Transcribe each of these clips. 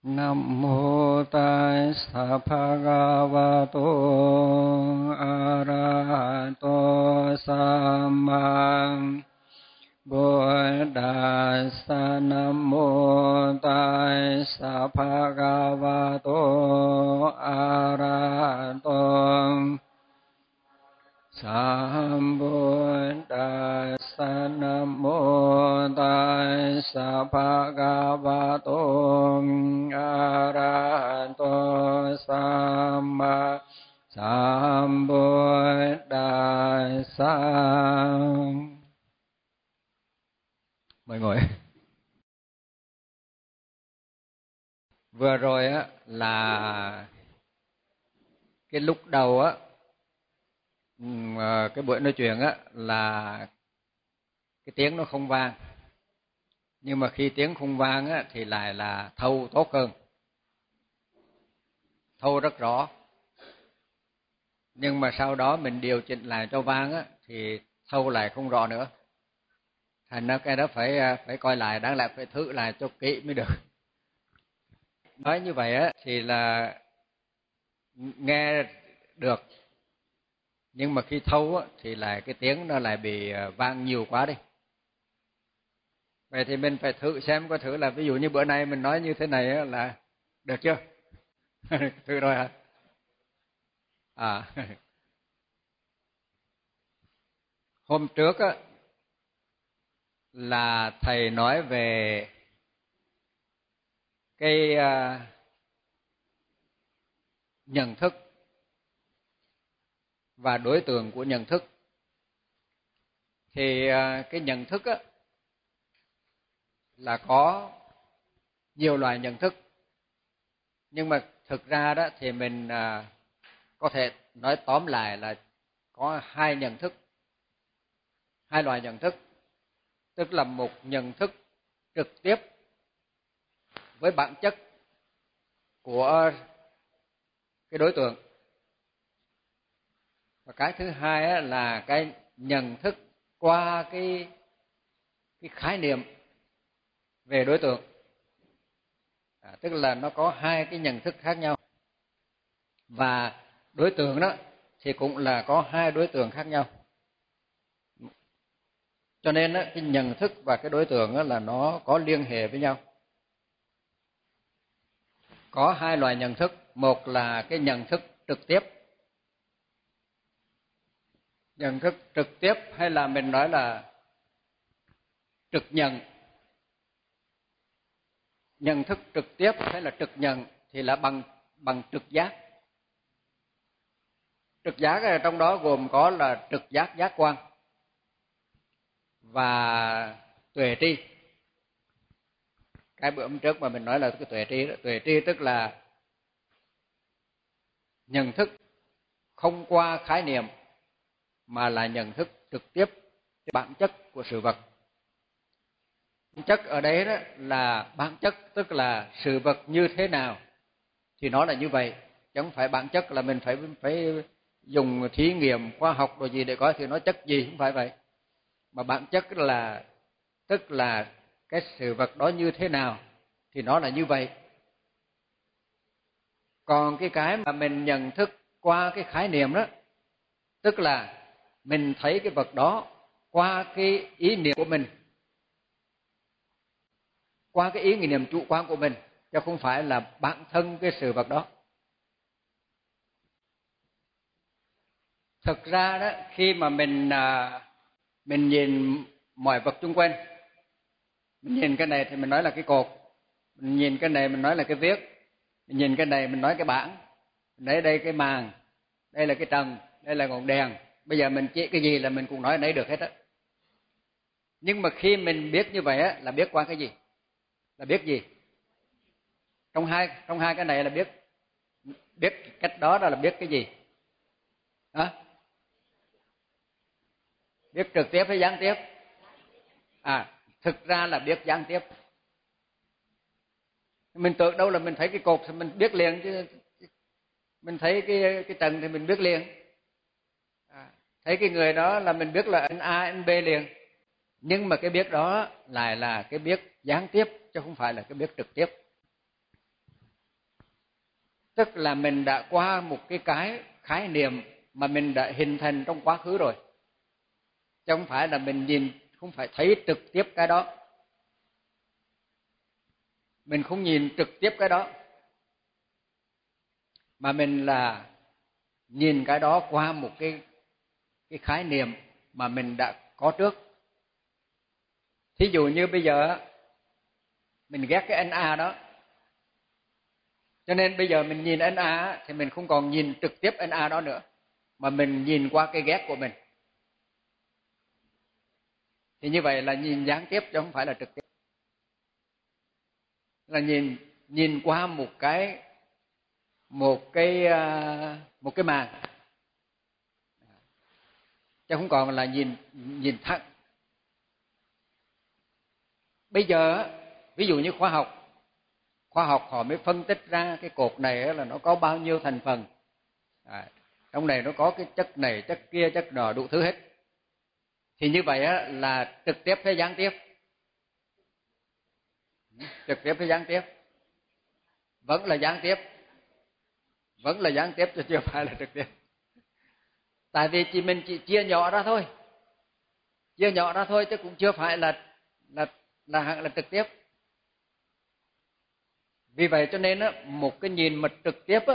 Nam mô Tassa Bhagavato Arahato Samma Buddhassa. Nam mô Tassa Bhagavato Arahato Sambuddhassa. Nam mô Tassa Bhagavato Arahato Samma Sambuddhassa. Mời ngồi. Vừa rồi á là cái lúc đầu á, cái buổi nói chuyện á là cái tiếng nó không vang, nhưng mà khi tiếng không vang á thì lại là thâu tốt hơn, thâu rất rõ. Nhưng mà sau đó mình điều chỉnh lại cho vang á thì thâu lại không rõ nữa. Thành ra cái đó phải coi lại, đáng lẽ phải thử lại cho kỹ mới được. Nói như vậy á thì là nghe được, nhưng mà khi thâu á thì là cái tiếng nó lại bị vang nhiều quá đi. Vậy thì mình phải thử xem, có thử là ví dụ như bữa nay mình nói như thế này á là được chưa? Thử rồi hả? Hôm trước á là thầy nói về cái nhận thức và đối tượng của nhận thức. Thì cái nhận thức á là có nhiều loại nhận thức, nhưng mà thực ra đó thì mình có thể nói tóm lại là có hai nhận thức, hai loại nhận thức. Tức là một nhận thức trực tiếp với bản chất của cái đối tượng, và cái thứ hai là cái nhận thức qua cái khái niệm về đối tượng. Tức là nó có hai cái nhận thức khác nhau, và đối tượng đó thì cũng là có hai đối tượng khác nhau. Cho nên cái nhận thức và cái đối tượng là nó có liên hệ với nhau. Có hai loại nhận thức, một là cái nhận thức trực tiếp. Nhận thức trực tiếp hay là mình nói là trực nhận. Nhận thức trực tiếp hay là trực nhận thì là bằng trực giác. Trực giác ở trong đó gồm có là trực giác giác quan và tuệ tri. Cái bữa hôm trước mà mình nói là cái tuệ tri đó. Tuệ tri tức là nhận thức không qua khái niệm mà là nhận thức trực tiếp bản chất của sự vật. Bản chất ở đấy đó là bản chất, tức là sự vật như thế nào thì nó là như vậy, chứ không phải bản chất là mình phải dùng thí nghiệm khoa học rồi gì để coi thì nó chất gì, không phải vậy. Mà bản chất là tức là cái sự vật đó như thế nào thì nó là như vậy. Còn cái mà mình nhận thức qua cái khái niệm đó, tức là mình thấy cái vật đó qua cái ý niệm của mình, qua cái ý niệm chủ quan của mình, chứ không phải là bản thân cái sự vật đó. Thực ra đó, khi mà mình nhìn mọi vật xung quanh, mình nhìn cái này thì mình nói là cái cột, mình nhìn cái này mình nói là cái viết, mình nhìn cái này mình nói cái bảng, đấy đây cái màn, đây là cái trần, đây là ngọn đèn. Bây giờ mình chỉ cái gì là mình cũng nói đấy được hết á. Nhưng mà khi mình biết như vậy á là biết qua cái gì? Là biết gì? Trong hai cái này là biết cách đó là biết cái gì? Hả? Biết trực tiếp hay gián tiếp? Thực ra là biết gián tiếp. Mình tưởng đâu là mình thấy cái cột thì mình biết liền, chứ mình thấy cái trần thì mình biết liền. Thấy cái người đó là mình biết là anh A, anh B liền. Nhưng mà cái biết đó lại là cái biết gián tiếp, chứ không phải là cái biết trực tiếp. Tức là mình đã qua một cái khái niệm mà mình đã hình thành trong quá khứ rồi. Chứ không phải là mình nhìn, không phải thấy trực tiếp cái đó. Mình không nhìn trực tiếp cái đó, mà mình là nhìn cái đó qua một cái khái niệm mà mình đã có trước. Thí dụ như bây giờ mình ghét cái anh A đó, cho nên bây giờ mình nhìn anh A thì mình không còn nhìn trực tiếp anh A đó nữa, mà mình nhìn qua cái ghét của mình. Thì như vậy là nhìn gián tiếp chứ không phải là trực tiếp. Là nhìn qua một cái màn, chứ không còn là nhìn thẳng. Bây giờ ví dụ như khoa học họ mới phân tích ra cái cột này là nó có bao nhiêu thành phần, trong này nó có cái chất này chất kia chất nọ đủ thứ hết. Thì như vậy là trực tiếp hay gián tiếp? Trực tiếp hay gián tiếp? Vẫn là gián tiếp, vẫn là gián tiếp chứ chưa phải là trực tiếp. Tại vì mình chỉ chia nhỏ ra thôi, chứ cũng chưa phải là trực tiếp. Vì vậy cho nên một cái nhìn mà trực tiếp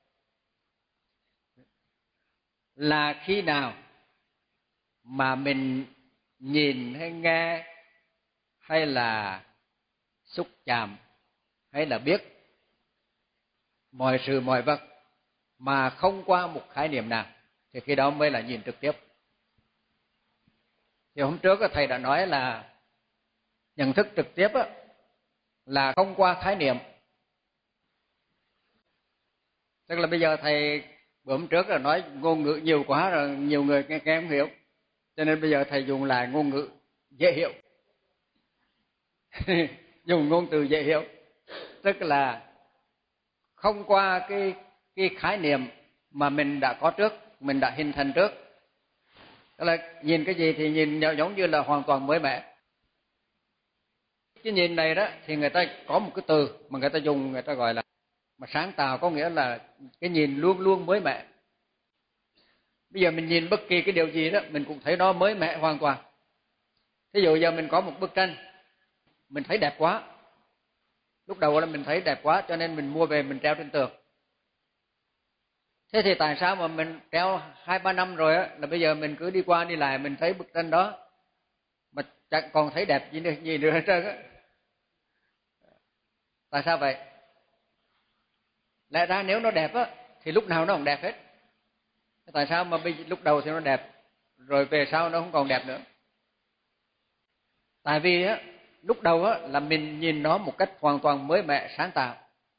là khi nào mà mình nhìn hay nghe hay là xúc chạm hay là biết mọi sự mọi vật mà không qua một khái niệm nào, thì khi đó mới là nhìn trực tiếp. Thì hôm trước thầy đã nói là nhận thức trực tiếp là không qua khái niệm. Tức là bây giờ thầy bữa hôm trước là nói ngôn ngữ nhiều quá rồi, nhiều người nghe không hiểu, cho nên bây giờ thầy dùng lại ngôn ngữ dễ hiểu. Dùng ngôn từ dễ hiểu, tức là không qua cái khái niệm mà mình đã có trước, mình đã hình thành trước. Tức là nhìn cái gì thì nhìn giống như là hoàn toàn mới mẻ. Cái nhìn này đó thì người ta có một cái từ mà người ta dùng, người ta gọi là mà sáng tạo, có nghĩa là cái nhìn luôn luôn mới mẻ. Bây giờ mình nhìn bất kỳ cái điều gì đó mình cũng thấy nó mới mẻ hoàn toàn. Thí dụ giờ mình có một bức tranh, mình thấy đẹp quá, lúc đầu là mình thấy đẹp quá cho nên mình mua về mình treo trên tường. Thế thì tại sao mà mình treo 2-3 năm rồi là bây giờ mình cứ đi qua đi lại mình thấy bức tranh đó mà chẳng còn thấy đẹp gì nữa hết trơn á? Tại sao vậy? Lẽ ra nếu nó đẹp thì lúc nào nó cũng đẹp hết. Tại sao mà lúc đầu thì nó đẹp rồi về sau nó không còn đẹp nữa? Tại vì lúc đầu là mình nhìn nó một cách hoàn toàn mới mẻ sáng tạo.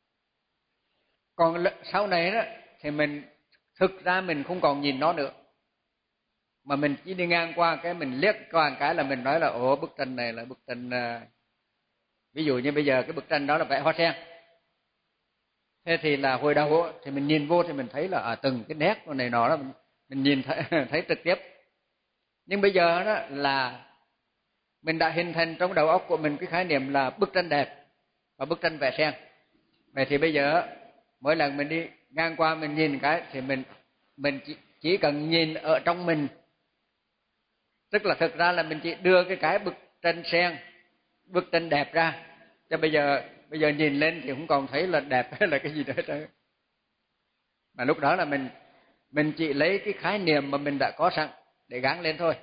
Còn sau này đó thì mình thực ra mình không còn nhìn nó nữa, mà mình chỉ đi ngang qua cái mình liếc qua một cái là mình nói là ồ, bức tranh này là bức tranh, ví dụ như bây giờ cái bức tranh đó là vẽ hoa sen. Thế thì là hồi đầu thì mình nhìn vô thì mình thấy là từng cái nét này nọ đó mình nhìn thấy trực tiếp. Nhưng bây giờ đó là mình đã hình thành trong đầu óc của mình cái khái niệm là bức tranh đẹp và bức tranh vẽ sen. Vậy thì bây giờ mỗi lần mình đi ngang qua mình nhìn cái thì mình chỉ cần nhìn ở trong mình. Tức là thực ra là mình chỉ đưa cái bức tranh sen, bức tranh đẹp ra. Cho bây giờ nhìn lên thì không còn thấy là đẹp hay là cái gì nữa hết. Mà lúc đó là mình chỉ lấy cái khái niệm mà mình đã có sẵn để gắn lên thôi.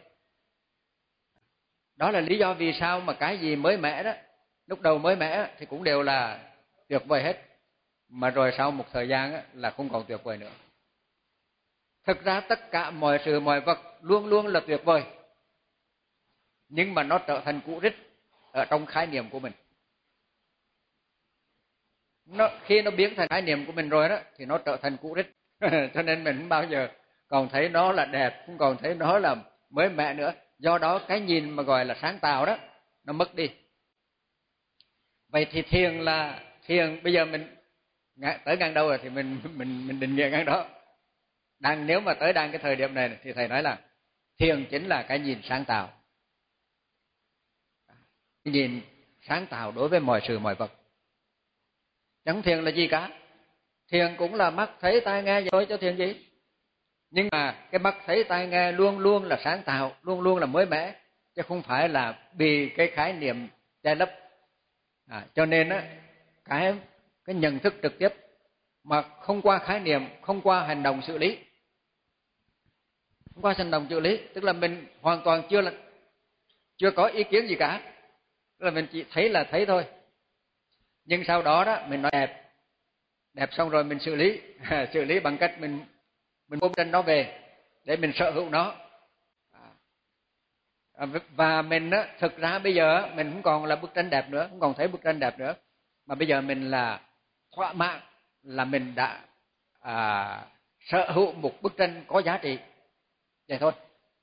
Đó là lý do vì sao mà cái gì mới mẻ đó, lúc đầu mới mẻ thì cũng đều là tuyệt vời hết, mà rồi sau một thời gian là không còn tuyệt vời nữa. Thực ra tất cả mọi sự mọi vật luôn luôn là tuyệt vời, nhưng mà nó trở thành cũ rích ở trong khái niệm của mình. Khi nó biến thành khái niệm của mình rồi đó thì nó trở thành cũ rích. Cho nên mình không bao giờ còn thấy nó là đẹp, không còn thấy nó là mới mẻ nữa. Do đó cái nhìn mà gọi là sáng tạo đó nó mất đi. Vậy thì thiền bây giờ mình tới ngang đâu rồi thì mình định nghĩa ngang đó. Nếu mà tới cái thời điểm này thì thầy nói là thiền chính là cái nhìn sáng tạo. Cái nhìn sáng tạo đối với mọi sự mọi vật. Chẳng thiền là gì cả. Thiền cũng là mắt thấy tai nghe thôi chứ thiền gì. Nhưng mà cái mắt thấy tai nghe luôn luôn là sáng tạo, luôn luôn là mới mẻ, chứ không phải là bị cái khái niệm che lấp. Cho nên á, cái nhận thức trực tiếp mà không qua khái niệm, không qua hành động xử lý, không qua hành động xử lý, tức là mình hoàn toàn chưa có ý kiến gì cả, tức là mình chỉ thấy là thấy thôi. Nhưng sau đó đó mình nói đẹp xong rồi mình xử lý xử lý bằng cách mình ôm tranh nó về để mình sở hữu nó. Và mình á, thực ra bây giờ mình không còn là bức tranh đẹp nữa, không còn thấy bức tranh đẹp nữa, mà bây giờ mình là thỏa mãn là mình đã sở hữu một bức tranh có giá trị vậy thôi.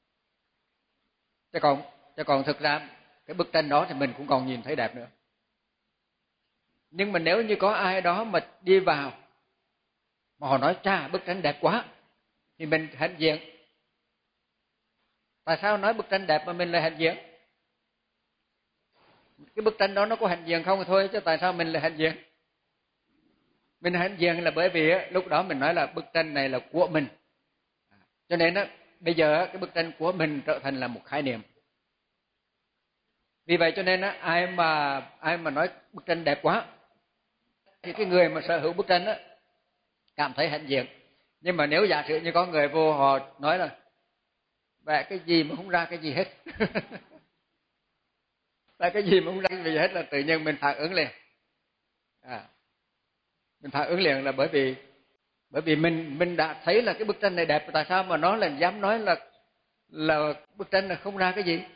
Chứ còn thực ra cái bức tranh đó thì mình cũng còn nhìn thấy đẹp nữa. Nhưng mà nếu như có ai đó mà đi vào mà họ nói chà bức tranh đẹp quá thì mình hãnh diện. Tại sao nói bức tranh đẹp mà mình lại hãnh diện? Cái bức tranh đó nó có hãnh diện không thì thôi, chứ tại sao mình lại hãnh diện? Mình hãnh diện là bởi vì lúc đó mình nói là bức tranh này là của mình. Cho nên bây giờ cái bức tranh của mình trở thành là một khái niệm. Vì vậy cho nên ai mà nói bức tranh đẹp quá thì cái người mà sở hữu bức tranh cảm thấy hãnh diện. Nhưng mà nếu giả sử như có người vô họ nói là vẽ cái gì mà không ra cái gì hết là cái gì mà không ra cái gì hết, là tự nhiên mình phản ứng liền. Mình phản ứng liền là bởi vì mình đã thấy là cái bức tranh này đẹp, tại sao mà nó lại dám nói là bức tranh này không ra cái gì?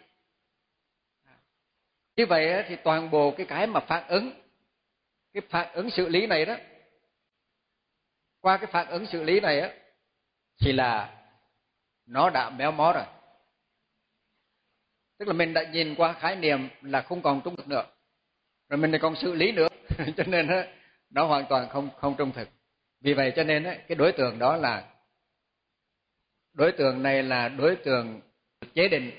Như vậy thì toàn bộ cái mà cái phản ứng xử lý này đó, qua cái phản ứng xử lý này thì là nó đã méo mó rồi. Tức là mình đã nhìn qua khái niệm là không còn trung thực nữa, rồi mình lại còn xử lý nữa cho nên nó hoàn toàn không trung thực. Vì vậy cho nên cái đối tượng đó là đối tượng này là đối tượng chế định.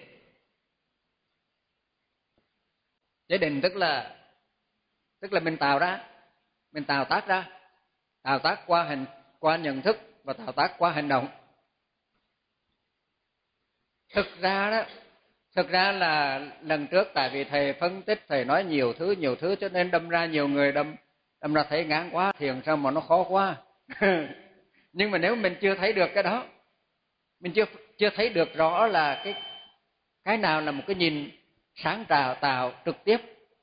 Chế định tức là mình tạo ra, mình tạo tác qua nhận thức và tạo tác qua hành động. Thực ra là lần trước tại vì thầy phân tích, thầy nói nhiều thứ cho nên đâm ra nhiều người đâm ra thấy ngán quá, thiền sao mà nó khó quá. Nhưng mà nếu mình chưa thấy được cái đó, mình chưa thấy được rõ là cái nào là một cái nhìn sáng tạo trực tiếp,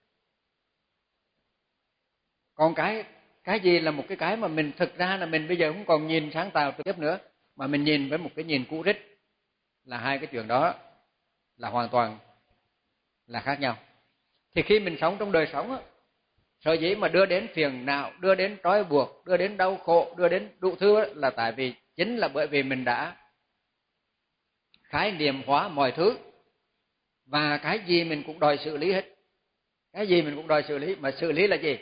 còn cái gì là một cái mà mình thực ra là mình bây giờ không còn nhìn sáng tạo trực tiếp nữa, mà mình nhìn với một cái nhìn cũ rích, là hai cái chuyện đó là hoàn toàn là khác nhau. Thì khi mình sống trong đời sống sở dĩ mà đưa đến phiền não, đưa đến trói buộc, đưa đến đau khổ, đưa đến đủ thứ là tại vì chính là bởi vì mình đã khái niệm hóa mọi thứ, và cái gì mình cũng đòi xử lý hết. Cái gì mình cũng đòi xử lý, mà xử lý là gì?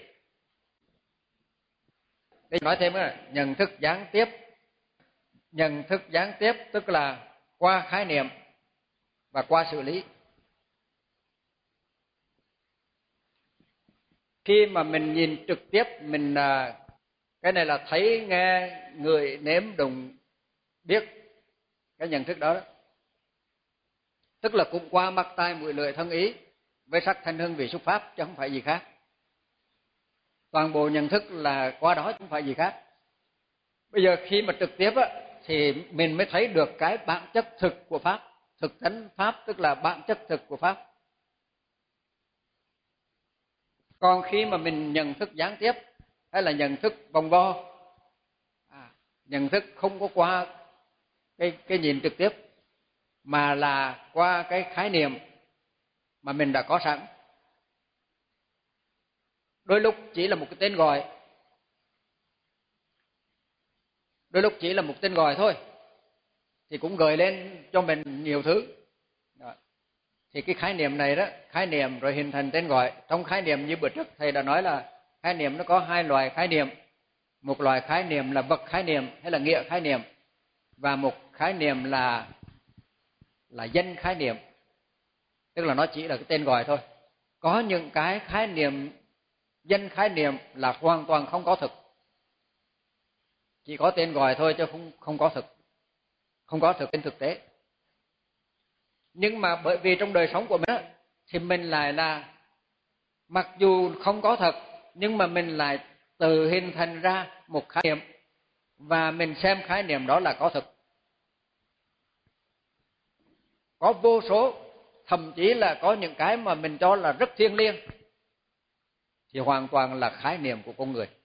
Để nói thêm nhận thức gián tiếp. Nhận thức gián tiếp tức là qua khái niệm và qua xử lý. Khi mà mình nhìn trực tiếp, mình cái này là thấy, nghe, ngửi, nếm, đụng, biết, cái nhận thức đó. Tức là cũng qua mắt, tai, mũi, lưỡi, thân, ý với sắc, thanh, hương, vị, xúc, pháp, chứ không phải gì khác. Toàn bộ nhận thức là qua đó chứ không phải gì khác. Bây giờ khi mà trực tiếp thì mình mới thấy được cái bản chất thực của pháp, thực tánh pháp, tức là bản chất thực của pháp. Còn khi mà mình nhận thức gián tiếp hay là nhận thức vòng vo, nhận thức không có qua cái nhìn trực tiếp, mà là qua cái khái niệm mà mình đã có sẵn. Đôi lúc chỉ là một cái tên gọi, đôi lúc chỉ là một tên gọi thôi, thì cũng gợi lên cho mình nhiều thứ. Thì cái khái niệm này đó, khái niệm rồi hình thành tên gọi. Trong khái niệm như bữa trước thầy đã nói là khái niệm nó có hai loại khái niệm. Một loại khái niệm là vật khái niệm hay là nghĩa khái niệm, và một khái niệm là danh khái niệm, tức là nó chỉ là cái tên gọi thôi. Có những cái khái niệm, danh khái niệm là hoàn toàn không có thực. chỉ có tên gọi thôi chứ không có thực, không có thực trên thực tế. Nhưng mà bởi vì trong đời sống của mình thì mình lại là mặc dù không có thật, nhưng mà mình lại tự hình thành ra một khái niệm, và mình xem khái niệm đó là có thực. Có vô số, thậm chí là có những cái mà mình cho là rất thiêng liêng thì hoàn toàn là khái niệm của con người.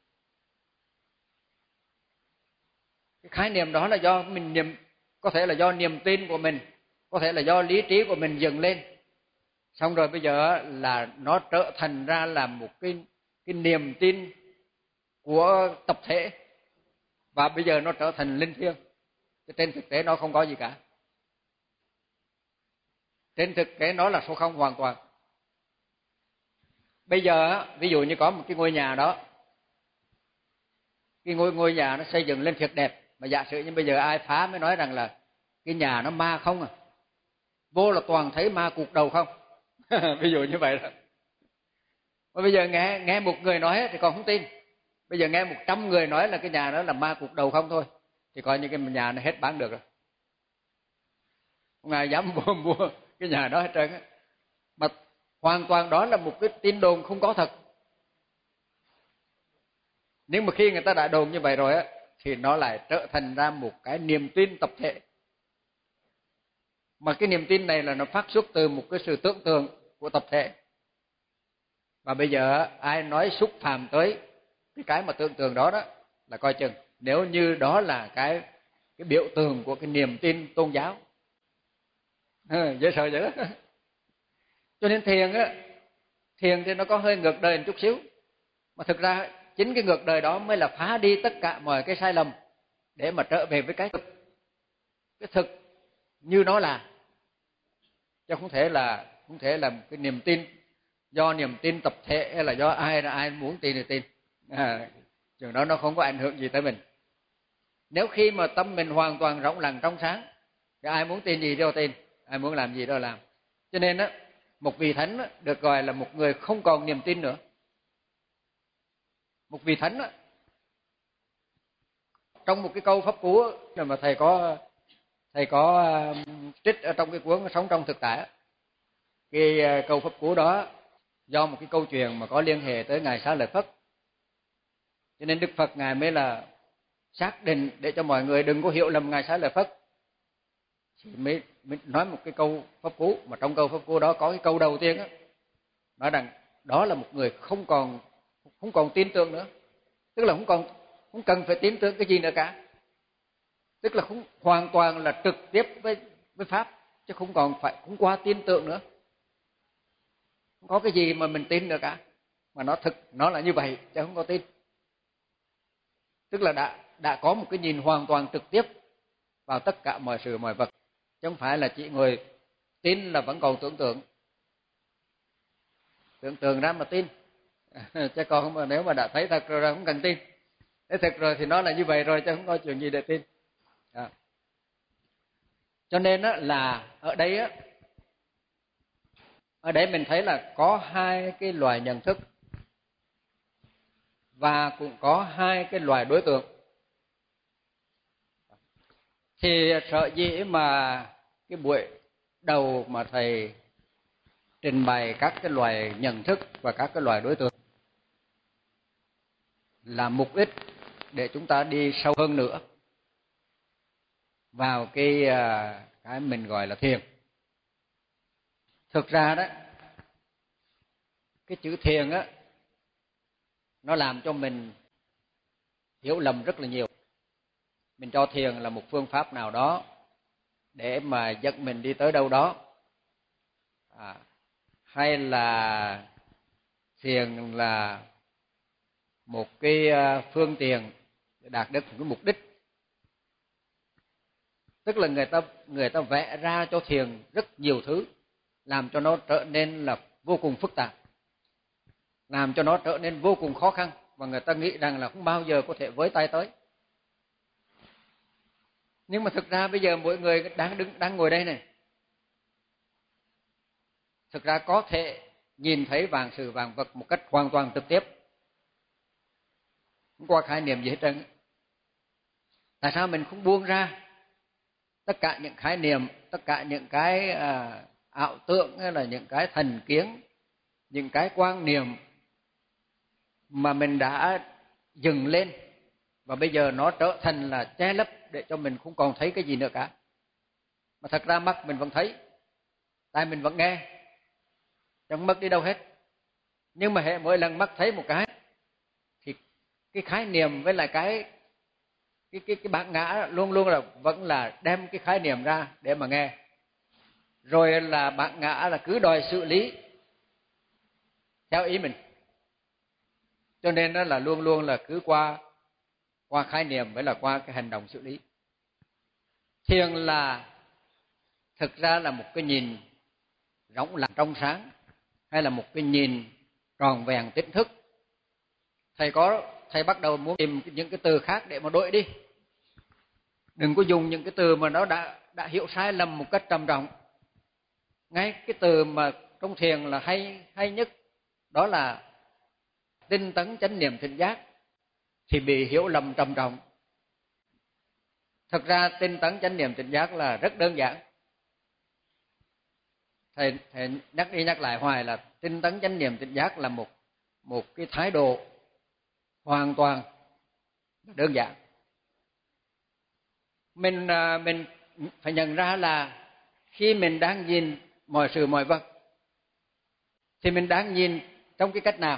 Cái khái niệm đó là do mình có thể là do niềm tin của mình, có thể là do lý trí của mình dựng lên. Xong rồi bây giờ là nó trở thành ra là một cái niềm tin của tập thể, và bây giờ nó trở thành linh thiêng. Trên thực tế nó không có gì cả. Trên thực tế nó là số không hoàn toàn. Bây giờ ví dụ như có một cái ngôi nhà đó, cái ngôi nhà nó xây dựng lên thiệt đẹp, mà giả sử như bây giờ ai phá mới nói rằng là cái nhà nó ma không à, vô là toàn thấy ma cụt đầu không. Ví dụ như vậy đó. Mà bây giờ nghe một người nói thì còn không tin, bây giờ nghe 100 người nói là cái nhà đó là ma cụt đầu không thôi thì coi như cái nhà nó hết bán được rồi, không ai dám mua cái nhà đó hết trơn á. Mà hoàn toàn đó là một cái tin đồn không có thật. Nhưng mà khi người ta đã đồn như vậy rồi á thì nó lại trở thành ra một cái niềm tin tập thể. Mà cái niềm tin này là nó phát xuất từ một cái sự tưởng tượng của tập thể. Và bây giờ ai nói xúc phạm tới cái mà tưởng tượng đó đó là coi chừng, nếu như đó là cái biểu tượng của cái niềm tin tôn giáo. Dễ sợ dữ. Cho nên thiền thì nó có hơi ngược đời một chút xíu, mà thực ra chính cái ngược đời đó mới là phá đi tất cả mọi cái sai lầm để mà trở về với cái thực như nó là, chứ không thể là một cái niềm tin do niềm tin tập thể hay là do ai muốn tin thì tin. Chừng đó nó không có ảnh hưởng gì tới mình. Nếu khi mà tâm mình hoàn toàn rộng lặng trong sáng thì ai muốn tin gì đâu tin, ai muốn làm gì đâu làm. Cho nên á, một vị thánh được gọi là một người không còn niềm tin nữa. Một vị thánh trong một cái câu pháp cú mà thầy có trích ở trong cái cuốn Sống trong thực tại. Cái câu pháp cú đó do một cái câu chuyện mà có liên hệ tới ngài Xá Lợi Phất, cho nên Đức Phật ngài mới là xác định để cho mọi người đừng có hiểu lầm ngài Xá Lợi Phất, thì mới nói một cái câu pháp cú. Mà trong câu pháp cú đó có cái câu đầu tiên đó, nói rằng đó là một người không còn tin tưởng nữa, tức là không cần phải tin tưởng cái gì nữa cả, tức là hoàn toàn là trực tiếp với pháp, chứ không qua tin tưởng nữa. Không có cái gì mà mình tin được cả, mà nó là như vậy chứ không có tin. Tức là đã có một cái nhìn hoàn toàn trực tiếp vào tất cả mọi sự mọi vật, chứ không phải là chỉ người tin là vẫn còn tưởng tượng ra mà tin. Chứ còn nếu mà đã thấy thật rồi là không cần tin. Thấy thật rồi thì nó là như vậy rồi chứ không có chuyện gì để tin. Cho nên là ở đây mình thấy là có hai cái loại nhận thức và cũng có hai cái loại đối tượng. Thì sở dĩ mà cái buổi đầu mà thầy trình bày các cái loại nhận thức và các cái loại đối tượng là mục đích để chúng ta đi sâu hơn nữa vào cái mình gọi là thiền. Thực ra đó, cái chữ thiền nó làm cho mình hiểu lầm rất là nhiều. Mình cho thiền là một phương pháp nào đó để mà dẫn mình đi tới đâu đó, hay là thiền là một cái phương tiện để đạt được một cái mục đích. Tức là người ta vẽ ra cho thiền rất nhiều thứ, làm cho nó trở nên là vô cùng phức tạp, làm cho nó trở nên vô cùng khó khăn, và người ta nghĩ rằng là không bao giờ có thể với tay tới. Nhưng mà thực ra bây giờ mỗi người đang ngồi đây này, thực ra có thể nhìn thấy vạn sự vạn vật một cách hoàn toàn trực tiếp, không qua khái niệm gì hết trơn. Tại sao mình không buông ra tất cả những khái niệm, tất cả những cái ảo tưởng hay là những cái thành kiến, những cái quan niệm mà mình đã dừng lên và bây giờ nó trở thành là che lấp để cho mình không còn thấy cái gì nữa cả. Mà thật ra mắt mình vẫn thấy, tai mình vẫn nghe, chẳng mất đi đâu hết. Nhưng mà mỗi lần mắt thấy một cái thì cái khái niệm với lại cái bản ngã luôn luôn là vẫn là đem cái khái niệm ra để mà nghe. Rồi là bản ngã là cứ đòi xử lý theo ý mình. Cho nên đó là luôn luôn là cứ qua khái niệm với là qua cái hành động xử lý. Thiền là thực ra là một cái nhìn rỗng lặng trong sáng, hay là một cái nhìn tròn vẹn tỉnh thức. Thầy bắt đầu muốn tìm những cái từ khác để mà đổi đi. Đừng có dùng những cái từ mà nó đã hiểu sai lầm một cách trầm trọng. Ngay cái từ mà trong thiền là hay nhất, đó là tinh tấn chánh niệm tỉnh giác, thì bị hiểu lầm trầm trọng. Thật ra tinh tấn chánh niệm tỉnh giác là rất đơn giản. Thầy nhắc đi nhắc lại hoài là tinh tấn chánh niệm tỉnh giác là một cái thái độ hoàn toàn đơn giản. Mình phải nhận ra là khi mình đang nhìn mọi sự mọi vật thì mình đang nhìn trong cái cách nào?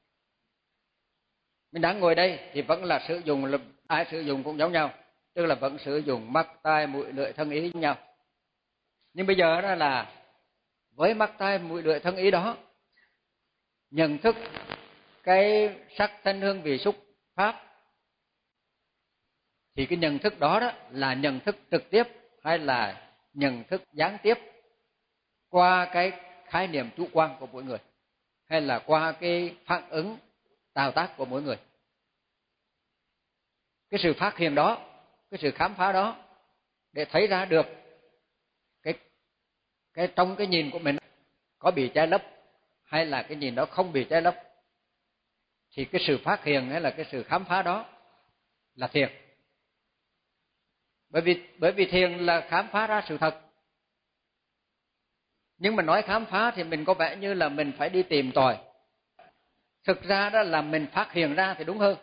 Mình đang ngồi đây thì vẫn là sử dụng, ai sử dụng cũng giống nhau, tức là vẫn sử dụng mắt, tai, mũi, lưỡi, thân, ý giống nhau. Nhưng bây giờ đó là với mắt, tai, mũi, lưỡi, thân, ý đó, nhận thức cái sắc, thanh, hương, vị, xúc, pháp, thì cái nhận thức đó là nhận thức trực tiếp hay là nhận thức gián tiếp qua cái khái niệm chủ quan của mỗi người, hay là qua cái phản ứng tạo tác của mỗi người. Cái sự phát hiện đó, cái sự khám phá đó, để thấy ra được cái trong cái nhìn của mình có bị che lấp hay là cái nhìn đó không bị che lấp, thì cái sự phát hiện hay là cái sự khám phá đó là thiền. Bởi vì thiền là khám phá ra sự thật. Nhưng mà nói khám phá thì mình có vẻ như là mình phải đi tìm tòi. Thực ra đó là mình phát hiện ra thì đúng hơn.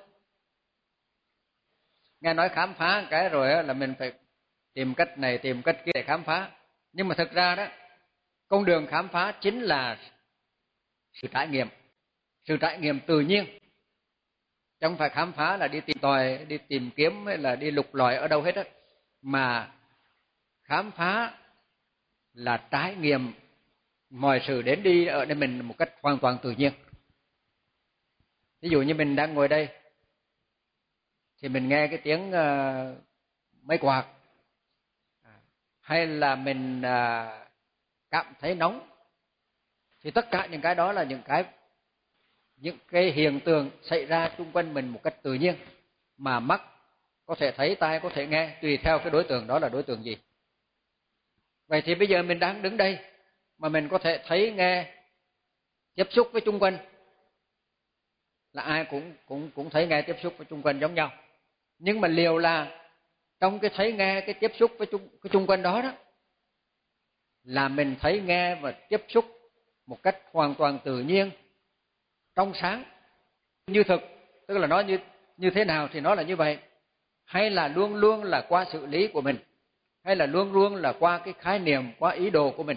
Nghe nói khám phá cái rồi là mình phải tìm cách này tìm cách kia để khám phá. Nhưng mà thực ra đó, con đường khám phá chính là sự trải nghiệm. Sự trải nghiệm tự nhiên. Chẳng phải khám phá là đi tìm tòi, đi tìm kiếm hay là đi lục lọi ở đâu hết á. Mà khám phá là trải nghiệm mọi sự đến đi ở đây mình một cách hoàn toàn tự nhiên. Ví dụ như mình đang ngồi đây thì mình nghe cái tiếng máy quạt, hay là mình cảm thấy nóng, thì tất cả những cái đó là những cái hiện tượng xảy ra xung quanh mình một cách tự nhiên mà mắt có thể thấy, tai có thể nghe, tùy theo cái đối tượng đó là đối tượng gì. Vậy thì bây giờ mình đang đứng đây mà mình có thể thấy, nghe, tiếp xúc với xung quanh, là ai cũng thấy nghe tiếp xúc với xung quanh giống nhau. Nhưng mà liệu là trong cái thấy nghe, cái tiếp xúc với cái xung quanh đó là mình thấy nghe và tiếp xúc một cách hoàn toàn tự nhiên, trong sáng, như thực, tức là nó như thế nào thì nó là như vậy, hay là luôn luôn là qua xử lý của mình, hay là luôn luôn là qua cái khái niệm, qua ý đồ của mình.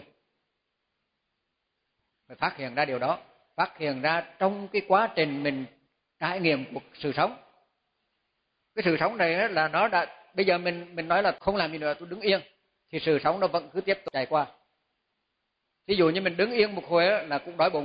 Phải phát hiện ra điều đó, phát hiện ra trong cái quá trình mình trải nghiệm cuộc sự sống. Cái sự sống này là nó đã, bây giờ mình nói là không làm gì nữa, tôi đứng yên, thì sự sống nó vẫn cứ tiếp tục chạy qua. Ví dụ như mình đứng yên một hồi là cũng đói bụng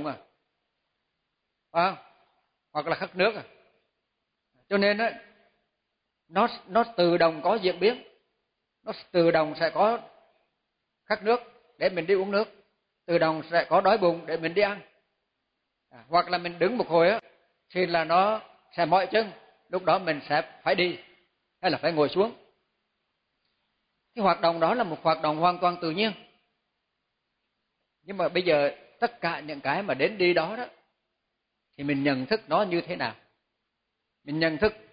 hoặc là khát nước Cho nên nó tự động có diễn biến, nó tự động sẽ có khát nước để mình đi uống nước, tự động sẽ có đói bụng để mình đi ăn. Hoặc là mình đứng một hồi thì là nó sẽ mỏi chân, lúc đó mình sẽ phải đi hay là phải ngồi xuống. Cái hoạt động đó là một hoạt động hoàn toàn tự nhiên. Nhưng mà bây giờ tất cả những cái mà đến đi đó thì mình nhận thức nó như thế nào? Mình nhận thức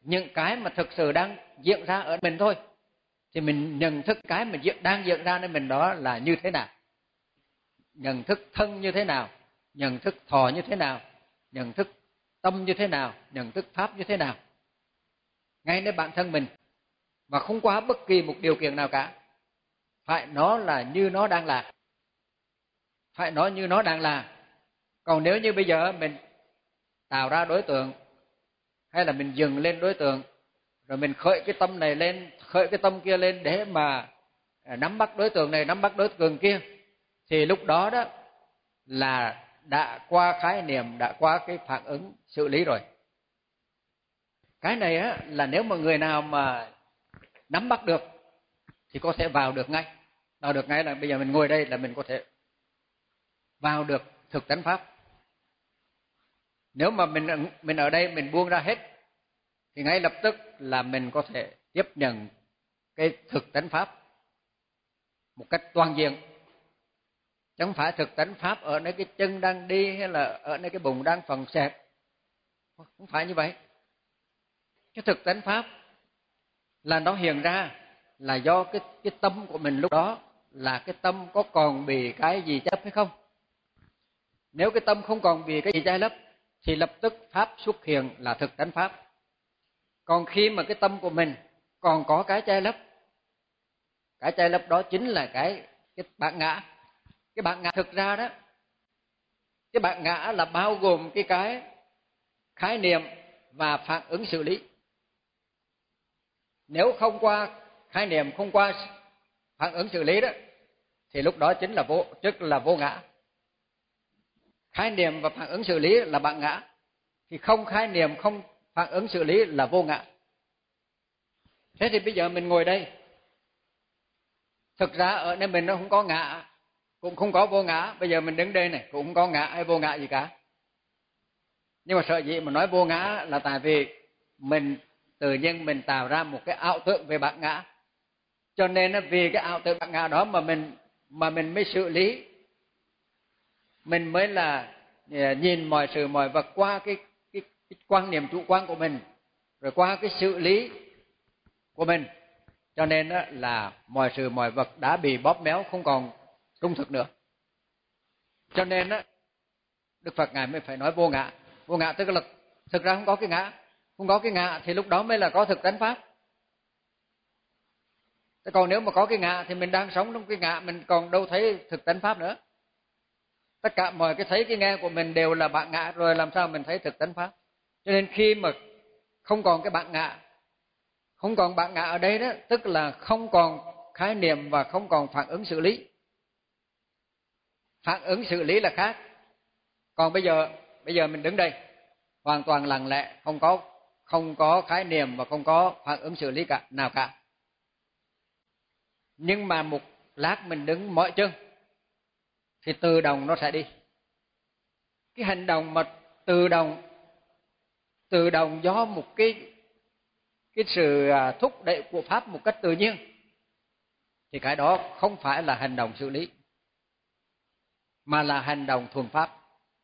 những cái mà thực sự đang diễn ra ở mình thôi, thì mình nhận thức cái mà đang diễn ra nơi mình đó là như thế nào, nhận thức thân như thế nào, nhận thức thọ như thế nào, nhận thức tâm như thế nào, nhận thức pháp như thế nào, ngay nơi bản thân mình, và không qua bất kỳ một điều kiện nào cả. Phải nó là như nó đang là, phải nó như nó đang là. Còn nếu như bây giờ mình tạo ra đối tượng, hay là mình dừng lên đối tượng, rồi mình khởi cái tâm này lên, khởi cái tâm kia lên để mà nắm bắt đối tượng này, nắm bắt đối tượng kia, thì lúc đó đó là đã qua khái niệm, đã qua cái phản ứng xử lý rồi. Cái này á là nếu mà người nào mà nắm bắt được thì có thể vào được ngay. Vào được ngay là bây giờ mình ngồi đây là mình có thể vào được thực tánh pháp. Nếu mà mình ở đây mình buông ra hết thì ngay lập tức là mình có thể tiếp nhận cái thực tánh pháp một cách toàn diện. Chứ không phải thực tánh pháp ở nơi cái chân đang đi, hay là ở nơi cái bụng đang phồng xẹp. Không phải như vậy. Cái thực tánh pháp là nó hiện ra là do cái tâm của mình lúc đó là cái tâm có còn bị cái gì chấp hay không. Nếu cái tâm không còn bị cái gì che lấp thì lập tức pháp xuất hiện là thực tánh pháp. Còn khi mà cái tâm của mình còn có cái che lấp, cái che lấp đó chính là cái bản ngã. Cái bản ngã thực ra đó, cái bản ngã là bao gồm cái khái niệm và phản ứng xử lý. Nếu không qua khái niệm, không qua phản ứng xử lý đó, thì lúc đó chính là vô ngã. Khái niệm và phản ứng xử lý là bản ngã, thì không khái niệm, không phản ứng xử lý là vô ngã. Thế thì bây giờ mình ngồi đây, thực ra ở nơi mình nó không có ngã, cũng không có vô ngã. Bây giờ mình đứng đây này cũng không có ngã hay vô ngã gì cả. Nhưng mà sợ gì mà nói vô ngã là tại vì mình tự nhiên mình tạo ra một cái ảo tưởng về bản ngã. Cho nên vì cái ảo tưởng bản ngã đó mà mình mới xử lý, mình mới là nhìn mọi sự mọi vật qua cái quan niệm chủ quan của mình, rồi qua cái xử lý của mình. Cho nên là mọi sự mọi vật đã bị bóp méo, không còn trung thực nữa. Cho nên Đức Phật Ngài mới phải nói vô ngã. Vô ngã tức là thực ra không có cái ngã. Không có cái ngã thì lúc đó mới là có thực tánh pháp. Thế còn nếu mà có cái ngã thì mình đang sống trong cái ngã, mình còn đâu thấy thực tánh pháp nữa. Tất cả mọi cái thấy cái nghe của mình đều là bản ngã rồi, làm sao mình thấy thực tánh pháp. Cho nên khi mà không còn cái bản ngã, không còn bản ngã ở đây đó, tức là không còn khái niệm và không còn phản ứng xử lý. Phản ứng xử lý là khác. Còn bây giờ mình đứng đây hoàn toàn lặng lẽ, không có khái niệm và không có phản ứng xử lý nào cả. Nhưng mà một lát mình đứng mỏi chân thì tự động nó sẽ đi. Cái hành động mà tự động do một cái sự thúc đẩy của pháp một cách tự nhiên, thì cái đó không phải là hành động xử lý, mà là hành động thuần pháp.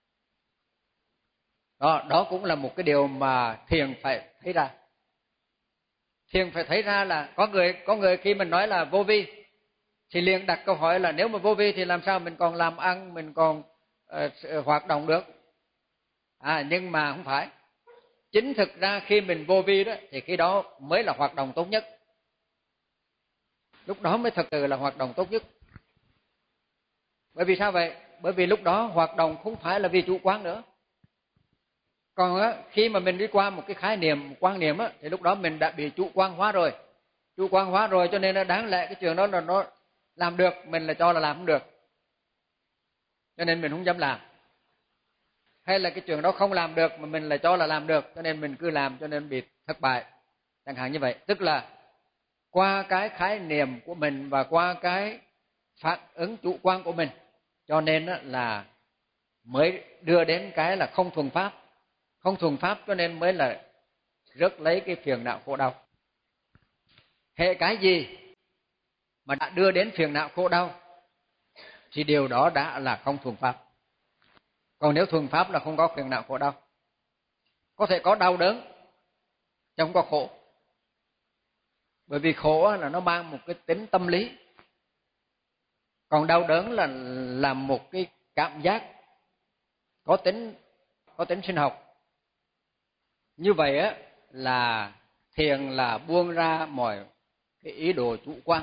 Đó cũng là một cái điều mà thiền phải thấy ra. Thiền phải thấy ra là có người khi mình nói là vô vi thì liền đặt câu hỏi là nếu mà vô vi thì làm sao mình còn làm ăn, mình còn hoạt động được. Nhưng mà không phải. Chính thực ra khi mình vô vi đó thì khi đó mới là hoạt động tốt nhất. Lúc đó mới thật sự là hoạt động tốt nhất. Bởi vì sao vậy? Bởi vì lúc đó hoạt động không phải là vì chủ quan nữa. Còn khi mà mình đi qua một cái khái niệm, một quan niệm thì lúc đó mình đã bị chủ quan hóa rồi. Chủ quan hóa rồi cho nên nó đáng lẽ cái chuyện đó là nó làm được, mình là cho là làm không được. Cho nên mình không dám làm. Hay là cái chuyện đó không làm được mà mình lại cho là làm được, cho nên mình cứ làm, cho nên bị thất bại. Chẳng hạn như vậy. Tức là qua cái khái niệm của mình và qua cái phản ứng chủ quan của mình, cho nên là mới đưa đến cái là không thuần pháp. Không thuần pháp cho nên mới là rước lấy cái phiền não khổ đau. Hệ cái gì mà đã đưa đến phiền não khổ đau thì điều đó đã là không thuần pháp. Còn nếu thuần pháp là không có phiền não khổ đau. Có thể có đau đớn, chứ không có khổ. Bởi vì khổ là nó mang một cái tính tâm lý, còn đau đớn là một cái cảm giác có tính sinh học. Như vậy á là thiền là buông ra mọi cái ý đồ chủ quan,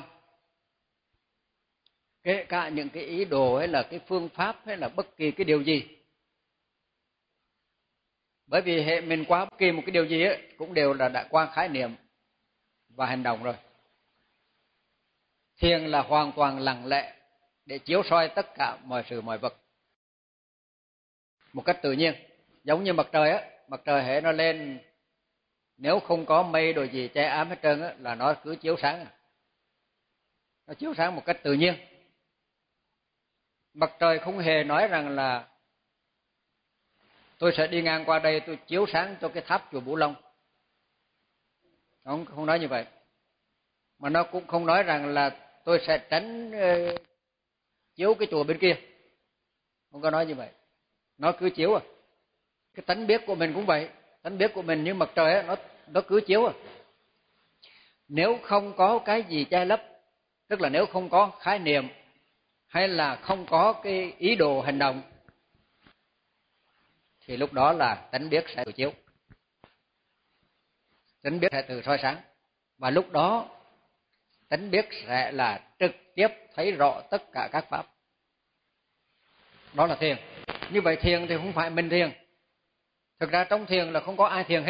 kể cả những cái ý đồ hay là cái phương pháp hay là bất kỳ cái điều gì. Bởi vì hệ mình qua bất kỳ một cái điều gì á cũng đều là đã qua khái niệm và hành động rồi. Thiền là hoàn toàn lặng lẽ để chiếu soi tất cả mọi sự mọi vật một cách tự nhiên, giống như mặt trời á. Mặt trời hệ nó lên, nếu không có mây đồ gì che ám hết trơn á là nó cứ chiếu sáng, nó chiếu sáng một cách tự nhiên. Mặt trời không hề nói rằng là tôi sẽ đi ngang qua đây tôi chiếu sáng cho cái tháp chùa Bửu Long, nó không nói như vậy. Mà nó cũng không nói rằng là tôi sẽ tránh chiếu cái chùa bên kia, không có nói như vậy. Nó cứ chiếu à. Cái tánh biết của mình cũng vậy, tánh biết của mình như mặt trời á, nó cứ chiếu à. Nếu không có cái gì che lấp, tức là nếu không có khái niệm hay là không có cái ý đồ hành động, thì lúc đó là tánh biết sẽ tự chiếu, tánh biết sẽ tự soi sáng, và lúc đó tánh biết sẽ là trực tiếp thấy rõ tất cả các pháp. Đó là thiền. Như vậy thiền thì không phải mình thiền. Thực ra trong thiền là không có ai thiền hết.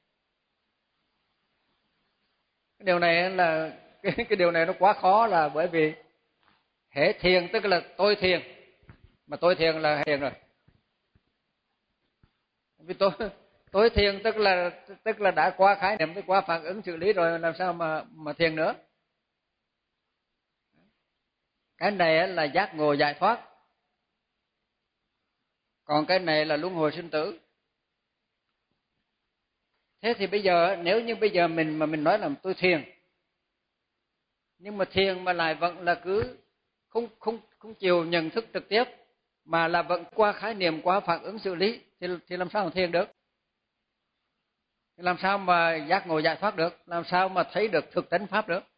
Cái điều này là cái điều này nó quá khó, là bởi vì hệ thiền tức là tôi thiền, mà tôi thiền là thiền rồi. Vì tôi thiền tức là đã qua khái niệm, qua phản ứng xử lý rồi, làm sao mà thiền nữa. Cái này là giác ngộ giải thoát, còn cái này là luân hồi sinh tử. Thế thì bây giờ nếu như bây giờ mình nói là tôi thiền, nhưng mà thiền mà lại vẫn là cứ không chịu nhận thức trực tiếp, mà là vẫn qua khái niệm, qua phản ứng xử lý, thì làm sao mà thiền được? Làm sao mà giác ngộ giải thoát được? Làm sao mà thấy được thực tánh pháp được?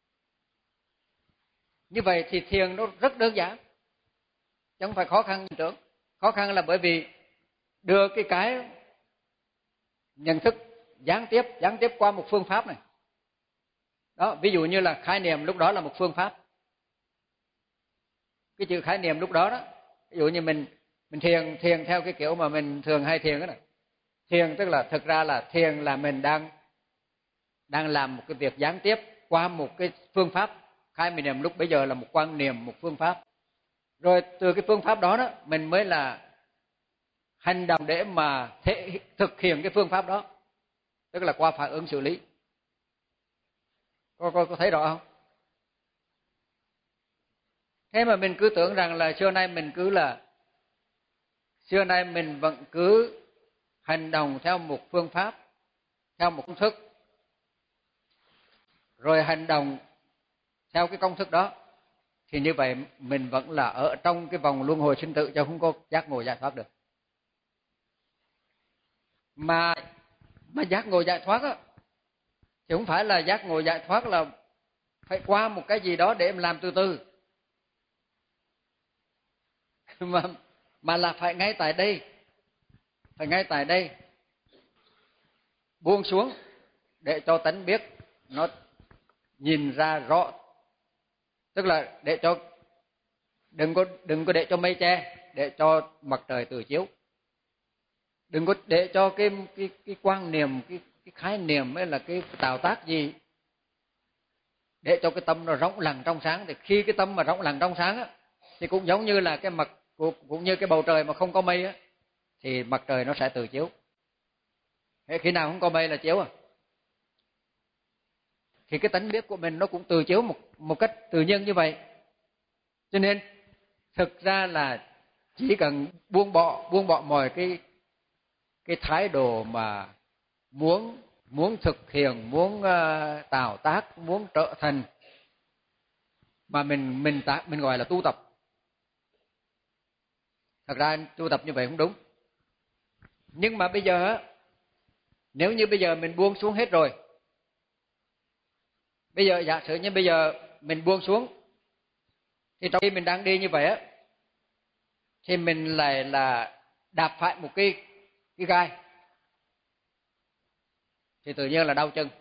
Như vậy thì thiền nó rất đơn giản, chứ không phải khó khăn như tưởng. Khó khăn là bởi vì đưa cái nhận thức gián tiếp qua một phương pháp này. Đó, ví dụ như là khái niệm lúc đó là một phương pháp. Cái chữ khái niệm lúc đó, ví dụ như mình thiền theo cái kiểu mà mình thường hay thiền đó này. Thiền tức là thực ra là thiền là mình đang làm một cái việc gián tiếp qua một cái phương pháp. Khái niệm lúc bấy giờ là một quan niệm, một phương pháp. Rồi từ cái phương pháp đó mình mới là hành động để mà thực hiện cái phương pháp đó, tức là qua phản ứng xử lý. Có thấy rõ không? Thế mà mình cứ tưởng rằng là xưa nay mình vẫn cứ hành động theo một phương pháp, theo một công thức, rồi hành động theo cái công thức đó, thì như vậy mình vẫn là ở trong cái vòng luân hồi sinh tử, chứ không có giác ngộ giải thoát được. Mà giác ngộ giải thoát á, thì không phải là giác ngộ giải thoát là phải qua một cái gì đó để em làm từ từ, mà là phải ngay tại đây, buông xuống để cho tánh biết nó nhìn ra rõ. Tức là để cho đừng có để cho mây che, để cho mặt trời tự chiếu. Đừng có để cho cái quan niệm, cái khái niệm hay là cái tạo tác gì, để cho cái tâm nó rộng lặng trong sáng. Thì khi cái tâm mà rộng lặng trong sáng á, thì cũng giống như là cái mặt, cũng như cái bầu trời mà không có mây á, thì mặt trời nó sẽ tự chiếu. Thế khi nào không có mây là chiếu à? Thì cái tánh biết của mình nó cũng tự chiếu một cách tự nhiên như vậy. Cho nên thực ra là chỉ cần buông bỏ mọi cái thái độ mà muốn thực hiện, muốn tạo tác, muốn trở thành, mà mình gọi là tu tập. Thật ra tu tập như vậy không đúng. Nhưng mà bây giờ Nếu như bây giờ mình buông xuống hết rồi, bây giờ giả sử như bây giờ mình buông xuống, thì trong khi mình đang đi như vậy á, thì mình lại là đạp phải một cái gai, thì tự nhiên là đau chân.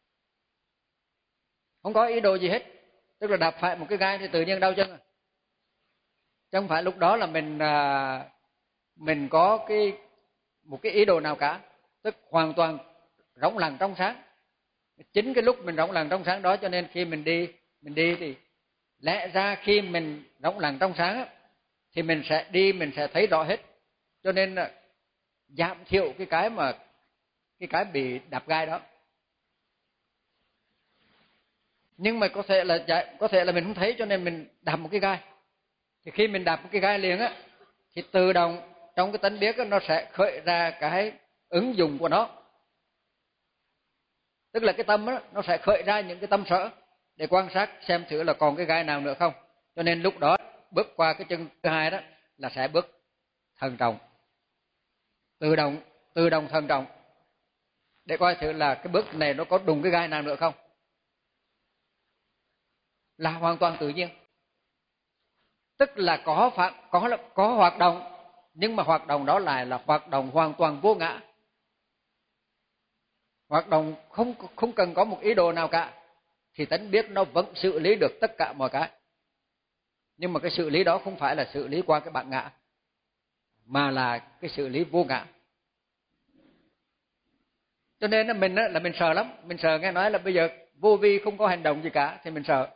Không có ý đồ gì hết, tức là đạp phải một cái gai thì tự nhiên đau chân rồi. Chứ không phải lúc đó là mình có một cái ý đồ nào cả, tức hoàn toàn rỗng lặng trong sáng. Chính cái lúc mình rỗng lặng trong sáng đó cho nên khi mình đi thì lẽ ra khi mình rỗng lặng trong sáng á, thì mình sẽ đi, mình sẽ thấy rõ hết. Cho nên là giảm thiểu cái bị đạp gai đó. Nhưng mà có thể là mình không thấy cho nên mình đạp một cái gai. Thì khi mình đạp một cái gai liền á, thì tự động trong cái tánh biết á, nó sẽ khởi ra cái ứng dụng của nó. Tức là cái tâm á, nó sẽ khởi ra những cái tâm sở để quan sát xem thử là còn cái gai nào nữa không. Cho nên lúc đó bước qua cái chân thứ hai đó là sẽ bước thận trọng, tự động thận trọng để coi thử là cái bước này nó có đụng cái gai nào nữa không. Là hoàn toàn tự nhiên. Tức là có hoạt động, nhưng mà hoạt động đó lại là hoạt động hoàn toàn vô ngã. Hoạt động không cần có một ý đồ nào cả, thì tánh biết nó vẫn xử lý được tất cả mọi cái. Nhưng mà cái xử lý đó không phải là xử lý qua cái bản ngã, mà là cái xử lý vô ngã. Cho nên là mình sợ lắm, mình sợ nghe nói là bây giờ vô vi không có hành động gì cả thì mình sợ.